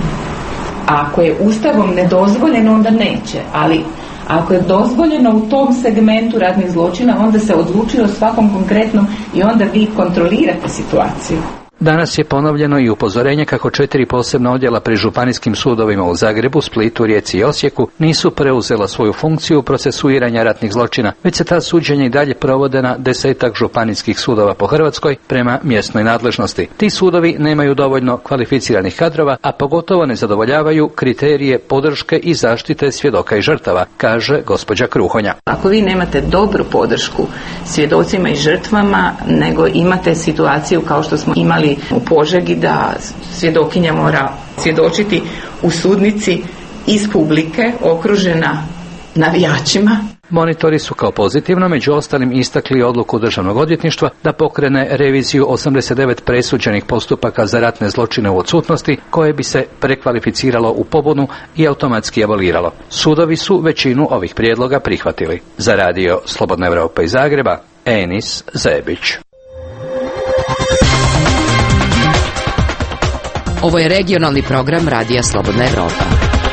A ako je Ustavom nedozvoljeno, onda neće, ali ako je dozvoljeno u tom segmentu ratnih zločina, onda se odlučuje o svakom konkretnom i onda vi kontrolirate situaciju. Danas je ponovljeno i upozorenje kako 4 posebna odjela pri županijskim sudovima u Zagrebu, Splitu, Rijeci i Osijeku nisu preuzela svoju funkciju procesuiranja ratnih zločina, već se ta suđenja i dalje provode na 10-ak županijskih sudova po Hrvatskoj prema mjesnoj nadležnosti. Ti sudovi nemaju dovoljno kvalificiranih kadrova, a pogotovo ne zadovoljavaju kriterije podrške i zaštite svjedoka i žrtava, kaže gospođa Kruhonja. Ako vi nemate dobru podršku svjedocima i žrtvama, nego imate situaciju kao što smo imali u Požegi da svjedokinja mora svjedočiti u sudnici iz publike okružena navijačima. Monitori su kao pozitivno među ostalim istakli odluku Državnog odvjetništva da pokrene reviziju 89 presuđenih postupaka za ratne zločine u odsutnosti koje bi se prekvalificiralo u pobunu i automatski aboliralo. Sudovi su većinu ovih prijedloga prihvatili. Za radio Slobodna Evropa iz Zagreba, Enis Zebić. Ovo je regionalni program Radija Slobodna Evropa.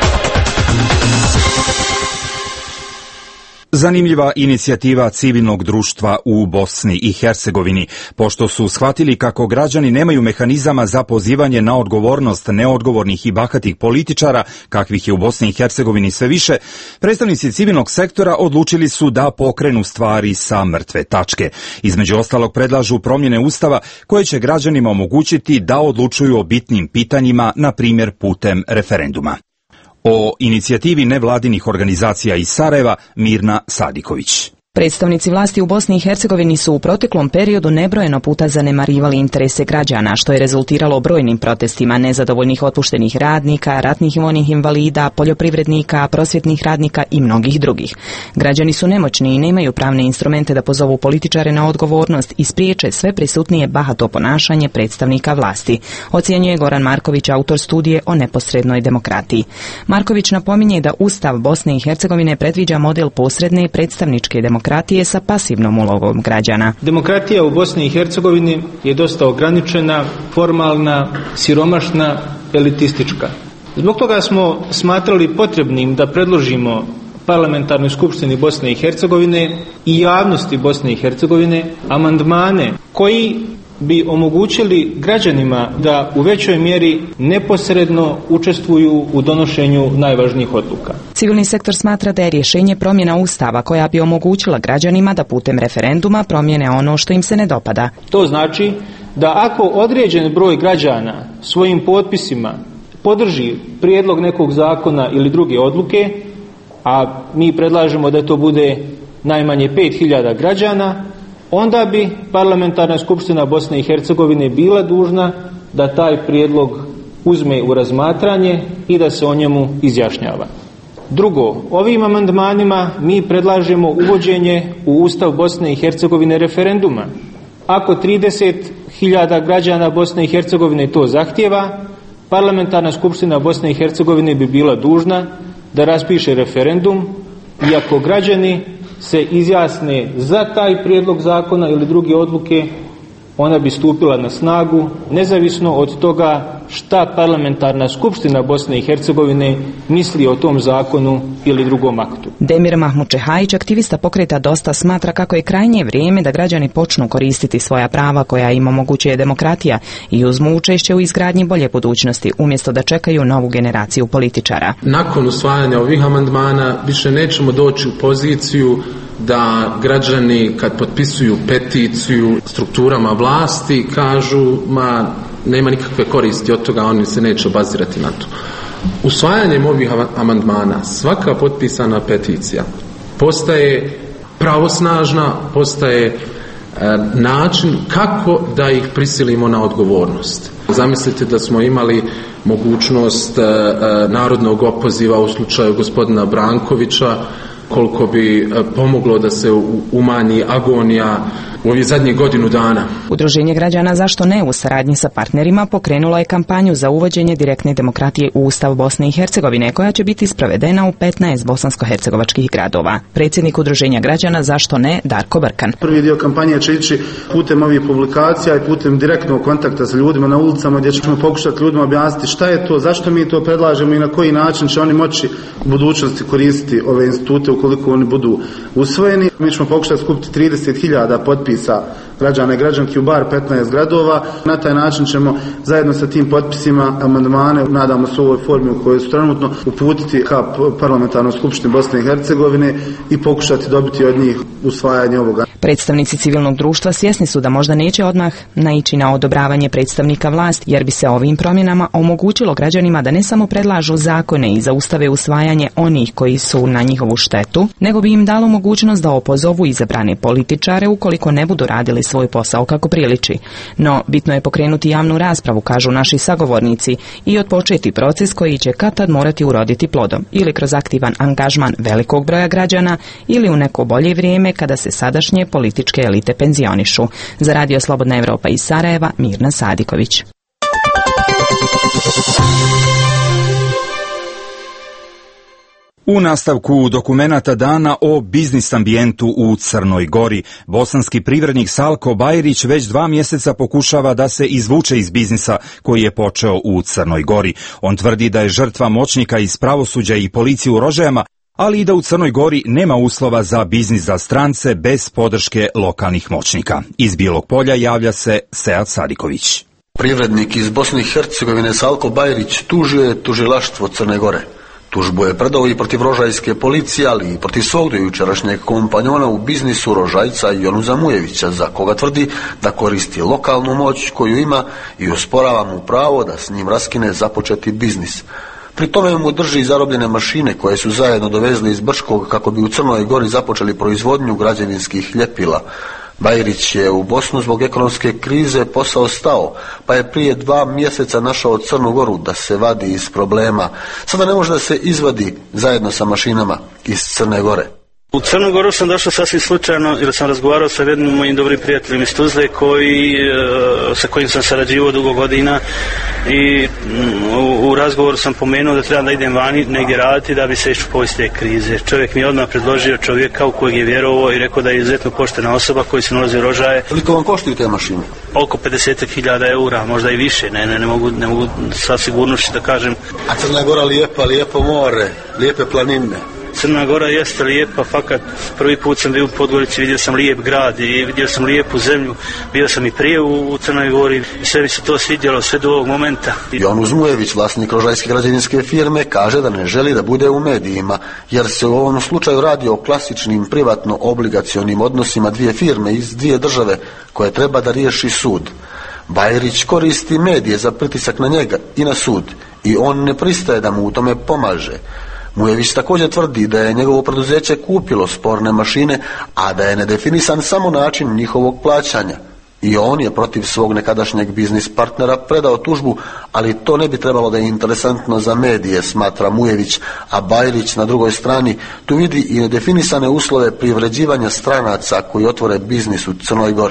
Zanimljiva inicijativa civilnog društva u Bosni i Hercegovini, pošto su shvatili kako građani nemaju mehanizama za pozivanje na odgovornost neodgovornih i bahatih političara, kakvih je u Bosni i Hercegovini sve više, predstavnici civilnog sektora odlučili su da pokrenu stvari sa mrtve tačke. Između ostalog predlažu promjene Ustava koje će građanima omogućiti da odlučuju o bitnim pitanjima, na primjer putem referenduma. O inicijativi nevladinih organizacija iz Sarajeva, Mirna Sadiković. Predstavnici vlasti u Bosni i Hercegovini su u proteklom periodu nebrojeno puta zanemarivali interese građana, što je rezultiralo brojnim protestima nezadovoljnih otpuštenih radnika, ratnih i vojnih invalida, poljoprivrednika, prosvjetnih radnika i mnogih drugih. Građani su nemoćni i nemaju pravne instrumente da pozovu političare na odgovornost i spriječe sve prisutnije bahato ponašanje predstavnika vlasti, ocjenjuje Goran Marković, autor studije o neposrednoj demokratiji. Marković napominje da Ustav Bosne i Hercegovine predviđa model posredne predstavničke demokratije sa pasivnom ulogom građana. Demokratija u Bosni i Hercegovini je dosta ograničena, formalna, siromašna, elitistička. Zbog toga smo smatrali potrebnim da predložimo Parlamentarnoj skupštini Bosne i Hercegovine i javnosti Bosne i Hercegovine amandmane koji bi omogućili građanima da u većoj mjeri neposredno učestvuju u donošenju najvažnijih odluka. Civilni sektor smatra da je rješenje promjena Ustava koja bi omogućila građanima da putem referenduma promijene ono što im se ne dopada. To znači da ako određen broj građana svojim potpisima podrži prijedlog nekog zakona ili druge odluke, a mi predlažemo da to bude najmanje 5000 građana, onda bi Parlamentarna skupština Bosne i Hercegovine bila dužna da taj prijedlog uzme u razmatranje i da se o njemu izjašnjava. Drugo, ovim amandmanima mi predlažemo uvođenje u Ustav Bosne i Hercegovine referenduma. Ako 30.000 građana Bosne i Hercegovine to zahtijeva, Parlamentarna skupština Bosne i Hercegovine bi bila dužna da raspiše referendum i ako građani se izjasne za taj prijedlog zakona ili druge odluke, ona bi stupila na snagu nezavisno od toga šta parlamentarna skupština Bosne i Hercegovine misli o tom zakonu ili drugom aktu. Demir Mahmud Čehajić, aktivista pokreta Dosta, smatra kako je krajnje vrijeme da građani počnu koristiti svoja prava koja im omogućuje demokratija i uzmu učešće u izgradnji bolje budućnosti umjesto da čekaju novu generaciju političara. Nakon usvajanja ovih amandmana više nećemo doći u poziciju da građani kad potpisuju peticiju strukturama vlasti kažu nema nikakve koristi od toga, oni se neće obazirati na to. Usvajanjem ovih amandmana svaka potpisana peticija postaje pravosnažna, postaje način kako da ih prisilimo na odgovornost. Zamislite da smo imali mogućnost narodnog opoziva u slučaju gospodina Brankovića, koliko bi pomoglo da se umanji agonija u ovih zadnjih godinu dana. Udruženje građana Zašto ne u saradnji sa partnerima pokrenulo je kampanju za uvođenje direktne demokratije u Ustav Bosne i Hercegovine, koja će biti sprovedena u 15 bosansko-hercegovačkih gradova. Predsjednik Udruženja građana Zašto ne, Darko Brkan. Prvi dio kampanje će ići putem ovih publikacija i putem direktnog kontakta sa ljudima na ulicama, gdje ćemo pokušati ljudima objasniti šta je to, zašto mi to predlažemo i na koji način će oni moći u budućnosti koristiti ove institute ukoliko oni budu usvojeni. Mi ćemo pokušati skupiti 30.000 potpisa građana i građanki u bar 15 gradova. Na taj način ćemo zajedno sa tim potpisima amandmane, nadamo se u ovoj formi u kojoj su trenutno, uputiti ka parlamentarnoj skupštini Bosne i Hercegovine i pokušati dobiti od njih usvajanje ovoga. Predstavnici civilnog društva svjesni su da možda neće odmah naići na odobravanje predstavnika vlasti, jer bi se ovim promjenama omogućilo građanima da ne samo predlažu zakone i zaustave usvajanje onih koji su na njihovu štetu, nego bi im dalo mogućnost da opozovu izabrane političare ukoliko ne budu radili svoj posao kako priliči. No, bitno je pokrenuti javnu raspravu, kažu naši sagovornici, i otpočeti proces koji će kad-tad morati uroditi plodom, ili kroz aktivan angažman velikog broja građana, ili u neko bolje vrijeme kada se sadašnje političke elite penzionišu. Za Radio Slobodna Evropa iz Sarajeva, Mirna Sadiković. U nastavku dokumenata dana o biznis ambijentu u Crnoj Gori, bosanski privrednik Salko Bajrić već 2 mjeseca pokušava da se izvuče iz biznisa koji je počeo u Crnoj Gori. On tvrdi da je žrtva moćnika iz pravosuđa i policije u Rožajama, ali i da u Crnoj Gori nema uslova za biznis za strance bez podrške lokalnih moćnika. Iz Bijelog Polja javlja se Sead Sadiković. Privrednik iz Bosne i Hercegovine Salko Bajrić tužio je tužilaštvo Crne Gore. Tužbu je predao i protiv rožajske policije, ali i protiv svog dojučerašnjeg kompanjona u biznisu Rožajca Jonuza Mujevića, za koga tvrdi da koristi lokalnu moć koju ima i osporava mu pravo da s njim raskine započeti biznis. Pri tome mu drži zarobljene mašine koje su zajedno dovezli iz Brčkog kako bi u Crnoj Gori započeli proizvodnju građevinskih ljepila. Bajrić je u Bosnu zbog ekonomske krize posao stao, pa je prije 2 mjeseca našao Crnu Goru da se vadi iz problema. Sada ne može da se izvadi zajedno sa mašinama iz Crne Gore. U Crnu Goru sam došao sasvim slučajno jer sam razgovarao sa jednim mojim dobrim prijateljem iz Tuzle sa kojim sam sarađivao dugo godina i u razgovoru sam pomenuo da trebam da idem vani negdje raditi da bi se išao iz te krize. Čovjek mi je odmah predložio čovjeka u kojeg je vjerovao i rekao da je izuzetno poštena osoba koji se nalazi u Rožaje. Koliko vam koštaju te mašine? Oko 50.000 eura, možda i više, ne mogu sa sigurnošću da kažem. A Crna Gora lijepo more, lijepe planine. Crna Gora jeste lijepa, fakat prvi put sam bio u Podgorici, vidio sam lijep grad i vidio sam lijepu zemlju, bio sam i prije u Crnoj Gori i sve mi se to svidjelo sve do ovog momenta. Jonuz Mujević, vlasnik rožajske građevinske firme, kaže da ne želi da bude u medijima, jer se u ovom slučaju radi o klasičnim privatno-obligacionim odnosima dvije firme iz dvije države koje treba da riješi sud. Bajrić koristi medije za pritisak na njega i na sud i on ne pristaje da mu u tome pomaže. Mujević također tvrdi da je njegovo preduzeće kupilo sporne mašine, a da je nedefinisan samo način njihovog plaćanja. I on je protiv svog nekadašnjeg biznis partnera predao tužbu, ali to ne bi trebalo da je interesantno za medije, smatra Mujević, a Bajrić na drugoj strani tu vidi i nedefinisane uslove privređivanja stranaca koji otvore biznis u Crnoj Gori.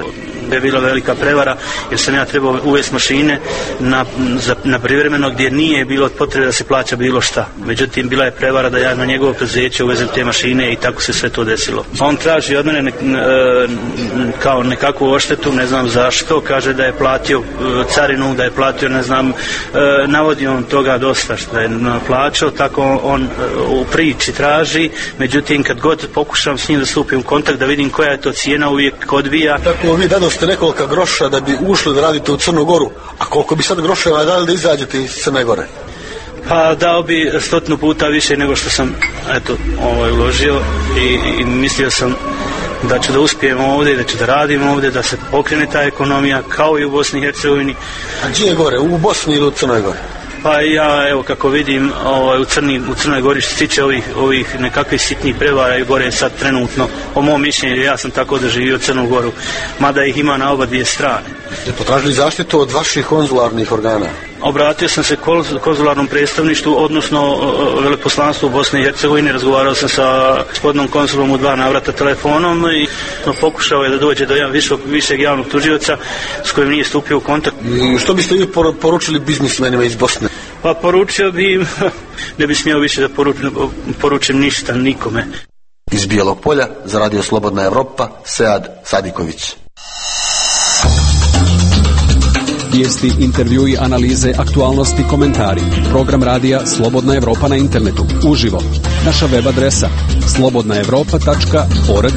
da je bila velika prevara jer sam ja trebao uvesti mašine na privremeno gdje nije bilo potrebe da se plaća bilo šta. Međutim, bila je prevara da ja na njegovo preduzeće uvezem te mašine i tako se sve to desilo. On traži od mene kao nekakvu odštetu, ne znam zašto, kaže da je platio carinu, da je platio, ne znam, navodi on toga dosta što je plaćao, tako on u priči traži, međutim kad god pokušam s njim da stupim u kontakt da vidim koja je to cijena, uvijek odbija. Tako vi dadoste nekoliko groša da bi ušli da radite u Crnu Goru, a koliko bi sad groševa dali da izađete iz Crne Gore? Pa dao bi 100 puta više nego što sam uložio i mislio sam da ću da uspijem ovdje, da ću da radim ovdje, da se pokrene ta ekonomija kao i u Bosni i Hercegovini. A gdje je gore, u Bosni ili u Crnoj Gori? Pa ja, evo kako vidim, u Crnoj Gori što se tiče ovih nekakvih sitnih prevara i gore sad trenutno, po mom mišljenju, ja sam tako doživio Crnu Goru, mada ih ima na oba dvije strane. Ste potražili zaštitu od vaših konzularnih organa? Obratio sam se konzularnom predstavništvu, odnosno veleposlanstvu u Bosni i Hercegovini, razgovarao sam sa gospodinom konsulom u 2 navrata telefonom i pokušao je da dođe do višeg javnog tužioca s kojim nije stupio u kontakt. I što biste vi poručili biznismenima iz Bosne? Pa poručio bi im, ne bi smio više da poručim ništa nikome. Iz Bijelog Polja za Radio Slobodna Evropa, Sead Sadiković. Vijesti, intervjui, analize, aktualnosti, komentari. Program radija Slobodna Evropa na internetu. Uživo. Naša web adresa slobodnaevropa.org.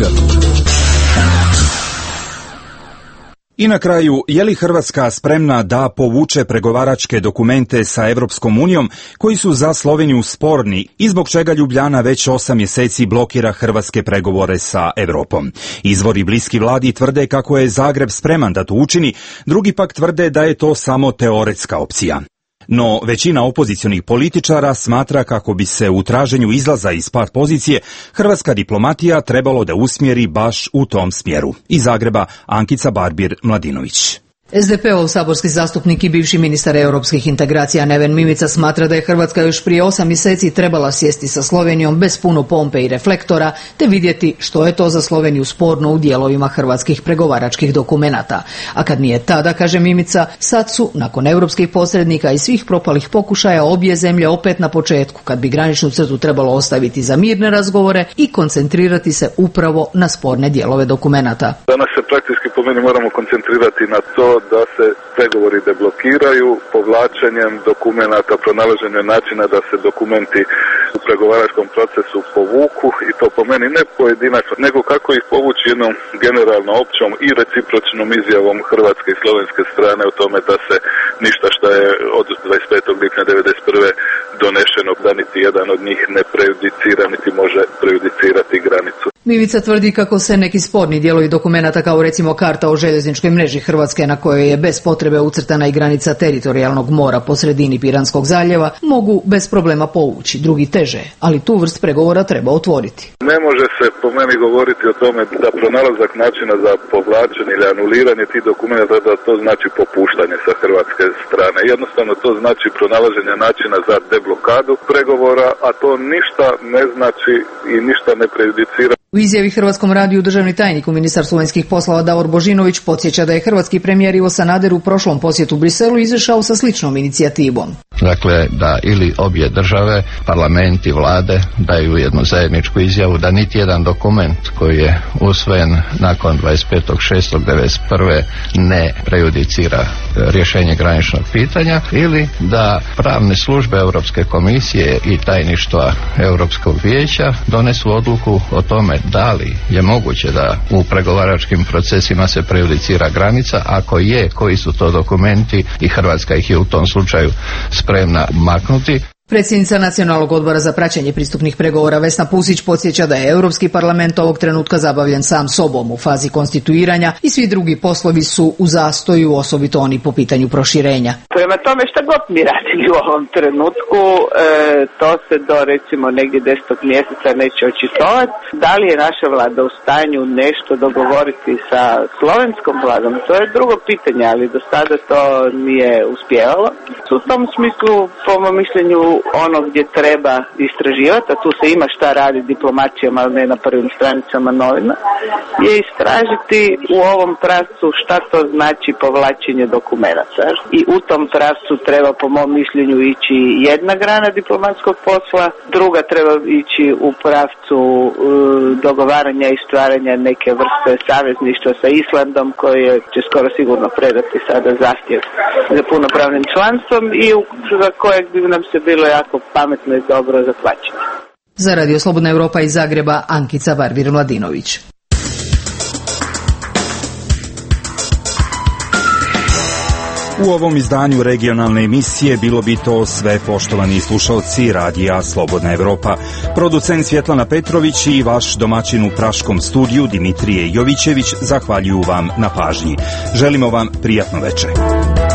I na kraju, je li Hrvatska spremna da povuče pregovaračke dokumente sa Evropskom unijom koji su za Sloveniju sporni i zbog čega Ljubljana već 8 mjeseci blokira hrvatske pregovore sa Evropom? Izvori bliski vladi tvrde kako je Zagreb spreman da to učini, drugi pak tvrde da je to samo teoretska opcija. No, većina opozicionih političara smatra kako bi se u traženju izlaza iz pat pozicije hrvatska diplomatija trebalo da usmjeri baš u tom smjeru. Iz Zagreba, Ankica Barbir-Mladinović. SDP-ov saborski zastupnik i bivši ministar europskih integracija Neven Mimica smatra da je Hrvatska još prije 8 mjeseci trebala sjesti sa Slovenijom bez puno pompe i reflektora te vidjeti što je to za Sloveniju sporno u dijelovima hrvatskih pregovaračkih dokumenata. A kad nije tada, kaže Mimica, sad su, nakon europskih posrednika i svih propalih pokušaja, obje zemlje opet na početku, kad bi graničnu crtu trebalo ostaviti za mirne razgovore i koncentrirati se upravo na sporne dijelove dokumenata. Danas se praktički po meni moramo koncentrirati na to da se pregovori deblokiraju povlačenjem dokumenata, pronalaženjem načina da se dokumenti u pregovaračkom procesu povuku i to po meni ne pojedinačno, nego kako ih povući jednom generalno općom i recipročnom izjavom hrvatske i slovenske strane o tome da se ništa što je od 25. lipnja 1991. donešeno, da niti jedan od njih ne prejudicira niti može prejudicirati granicu. Mimica tvrdi kako se neki sporni dijelovi dokumenata, kao recimo karta o željezničkoj mreži Hrvatske na kojoj je bez potrebe ucrtana i granica teritorijalnog mora po sredini Piranskog zaljeva, mogu bez problema povući, drugi teže, ali tu vrst pregovora treba otvoriti. Ne može se po meni govoriti o tome da pronalazak načina za povlačenje ili anuliranje tih dokumenta da to znači popuštanje sa hrvatske strane. Jednostavno to znači pronalaženje načina za deblokadu pregovora, a to ništa ne znači i ništa ne prejudicira. U izjavi Hrvatskom radiju državni tajnik u Ministarstvu vanjskih poslova Davor Božinović podsjeća da je hrvatski premijer Ivo Sanader u prošlom posjetu Briselu izašao sa sličnom inicijativom. Dakle, da ili obje države, parlament i vlade daju jednu zajedničku izjavu da niti jedan dokument koji je usvojen nakon 25.6.1991. ne prejudicira rješenje graničnog pitanja, ili da pravne službe Europske komisije i tajništva Europskog vijeća donesu odluku o tome da li je moguće da u pregovaračkim procesima se prejudicira granica, ako je, koji su to dokumenti i Hrvatska ih je u tom slučaju spremna maknuti. Predsjednica Nacionalnog odbora za praćenje pristupnih pregovora Vesna Pusić podsjeća da je Europski parlament ovog trenutka zabavljen sam sobom u fazi konstituiranja i svi drugi poslovi su u zastoju, osobito oni po pitanju proširenja. Prema tome šta god mi radili u ovom trenutku, to se do recimo negdje 10. mjeseca neće očitovati. Da li je naša vlada u stanju nešto dogovoriti sa slovenskom vladom, to je drugo pitanje, ali do sada to nije uspjevalo. U tom smislu, po mom mišljenju, ono gdje treba istraživati, a tu se ima šta raditi diplomacijom, ali ne na prvim stranicama novina, je istražiti u ovom pravcu šta to znači povlačenje dokumenata. I u tom pravcu treba, po mom mišljenju, ići jedna grana diplomatskog posla, druga treba ići u pravcu dogovaranja i stvaranja neke vrste savezništva sa Islandom, koje će skoro sigurno predati sada zahtjev za punopravnim članstvom i za kojeg bi nam se bilo jako pametno i dobro zahvaćati. Za Radio Slobodna Europa iz Zagreba, Ankica Varvir-Mladinović. U ovom izdanju regionalne emisije bilo bi to sve, poštovani slušalci Radija Slobodna Europa. Producent Svjetlana Petrović i vaš domaćin u praškom studiju Dimitrije Jovićević zahvaljuju vam na pažnji. Želimo vam prijatno večer.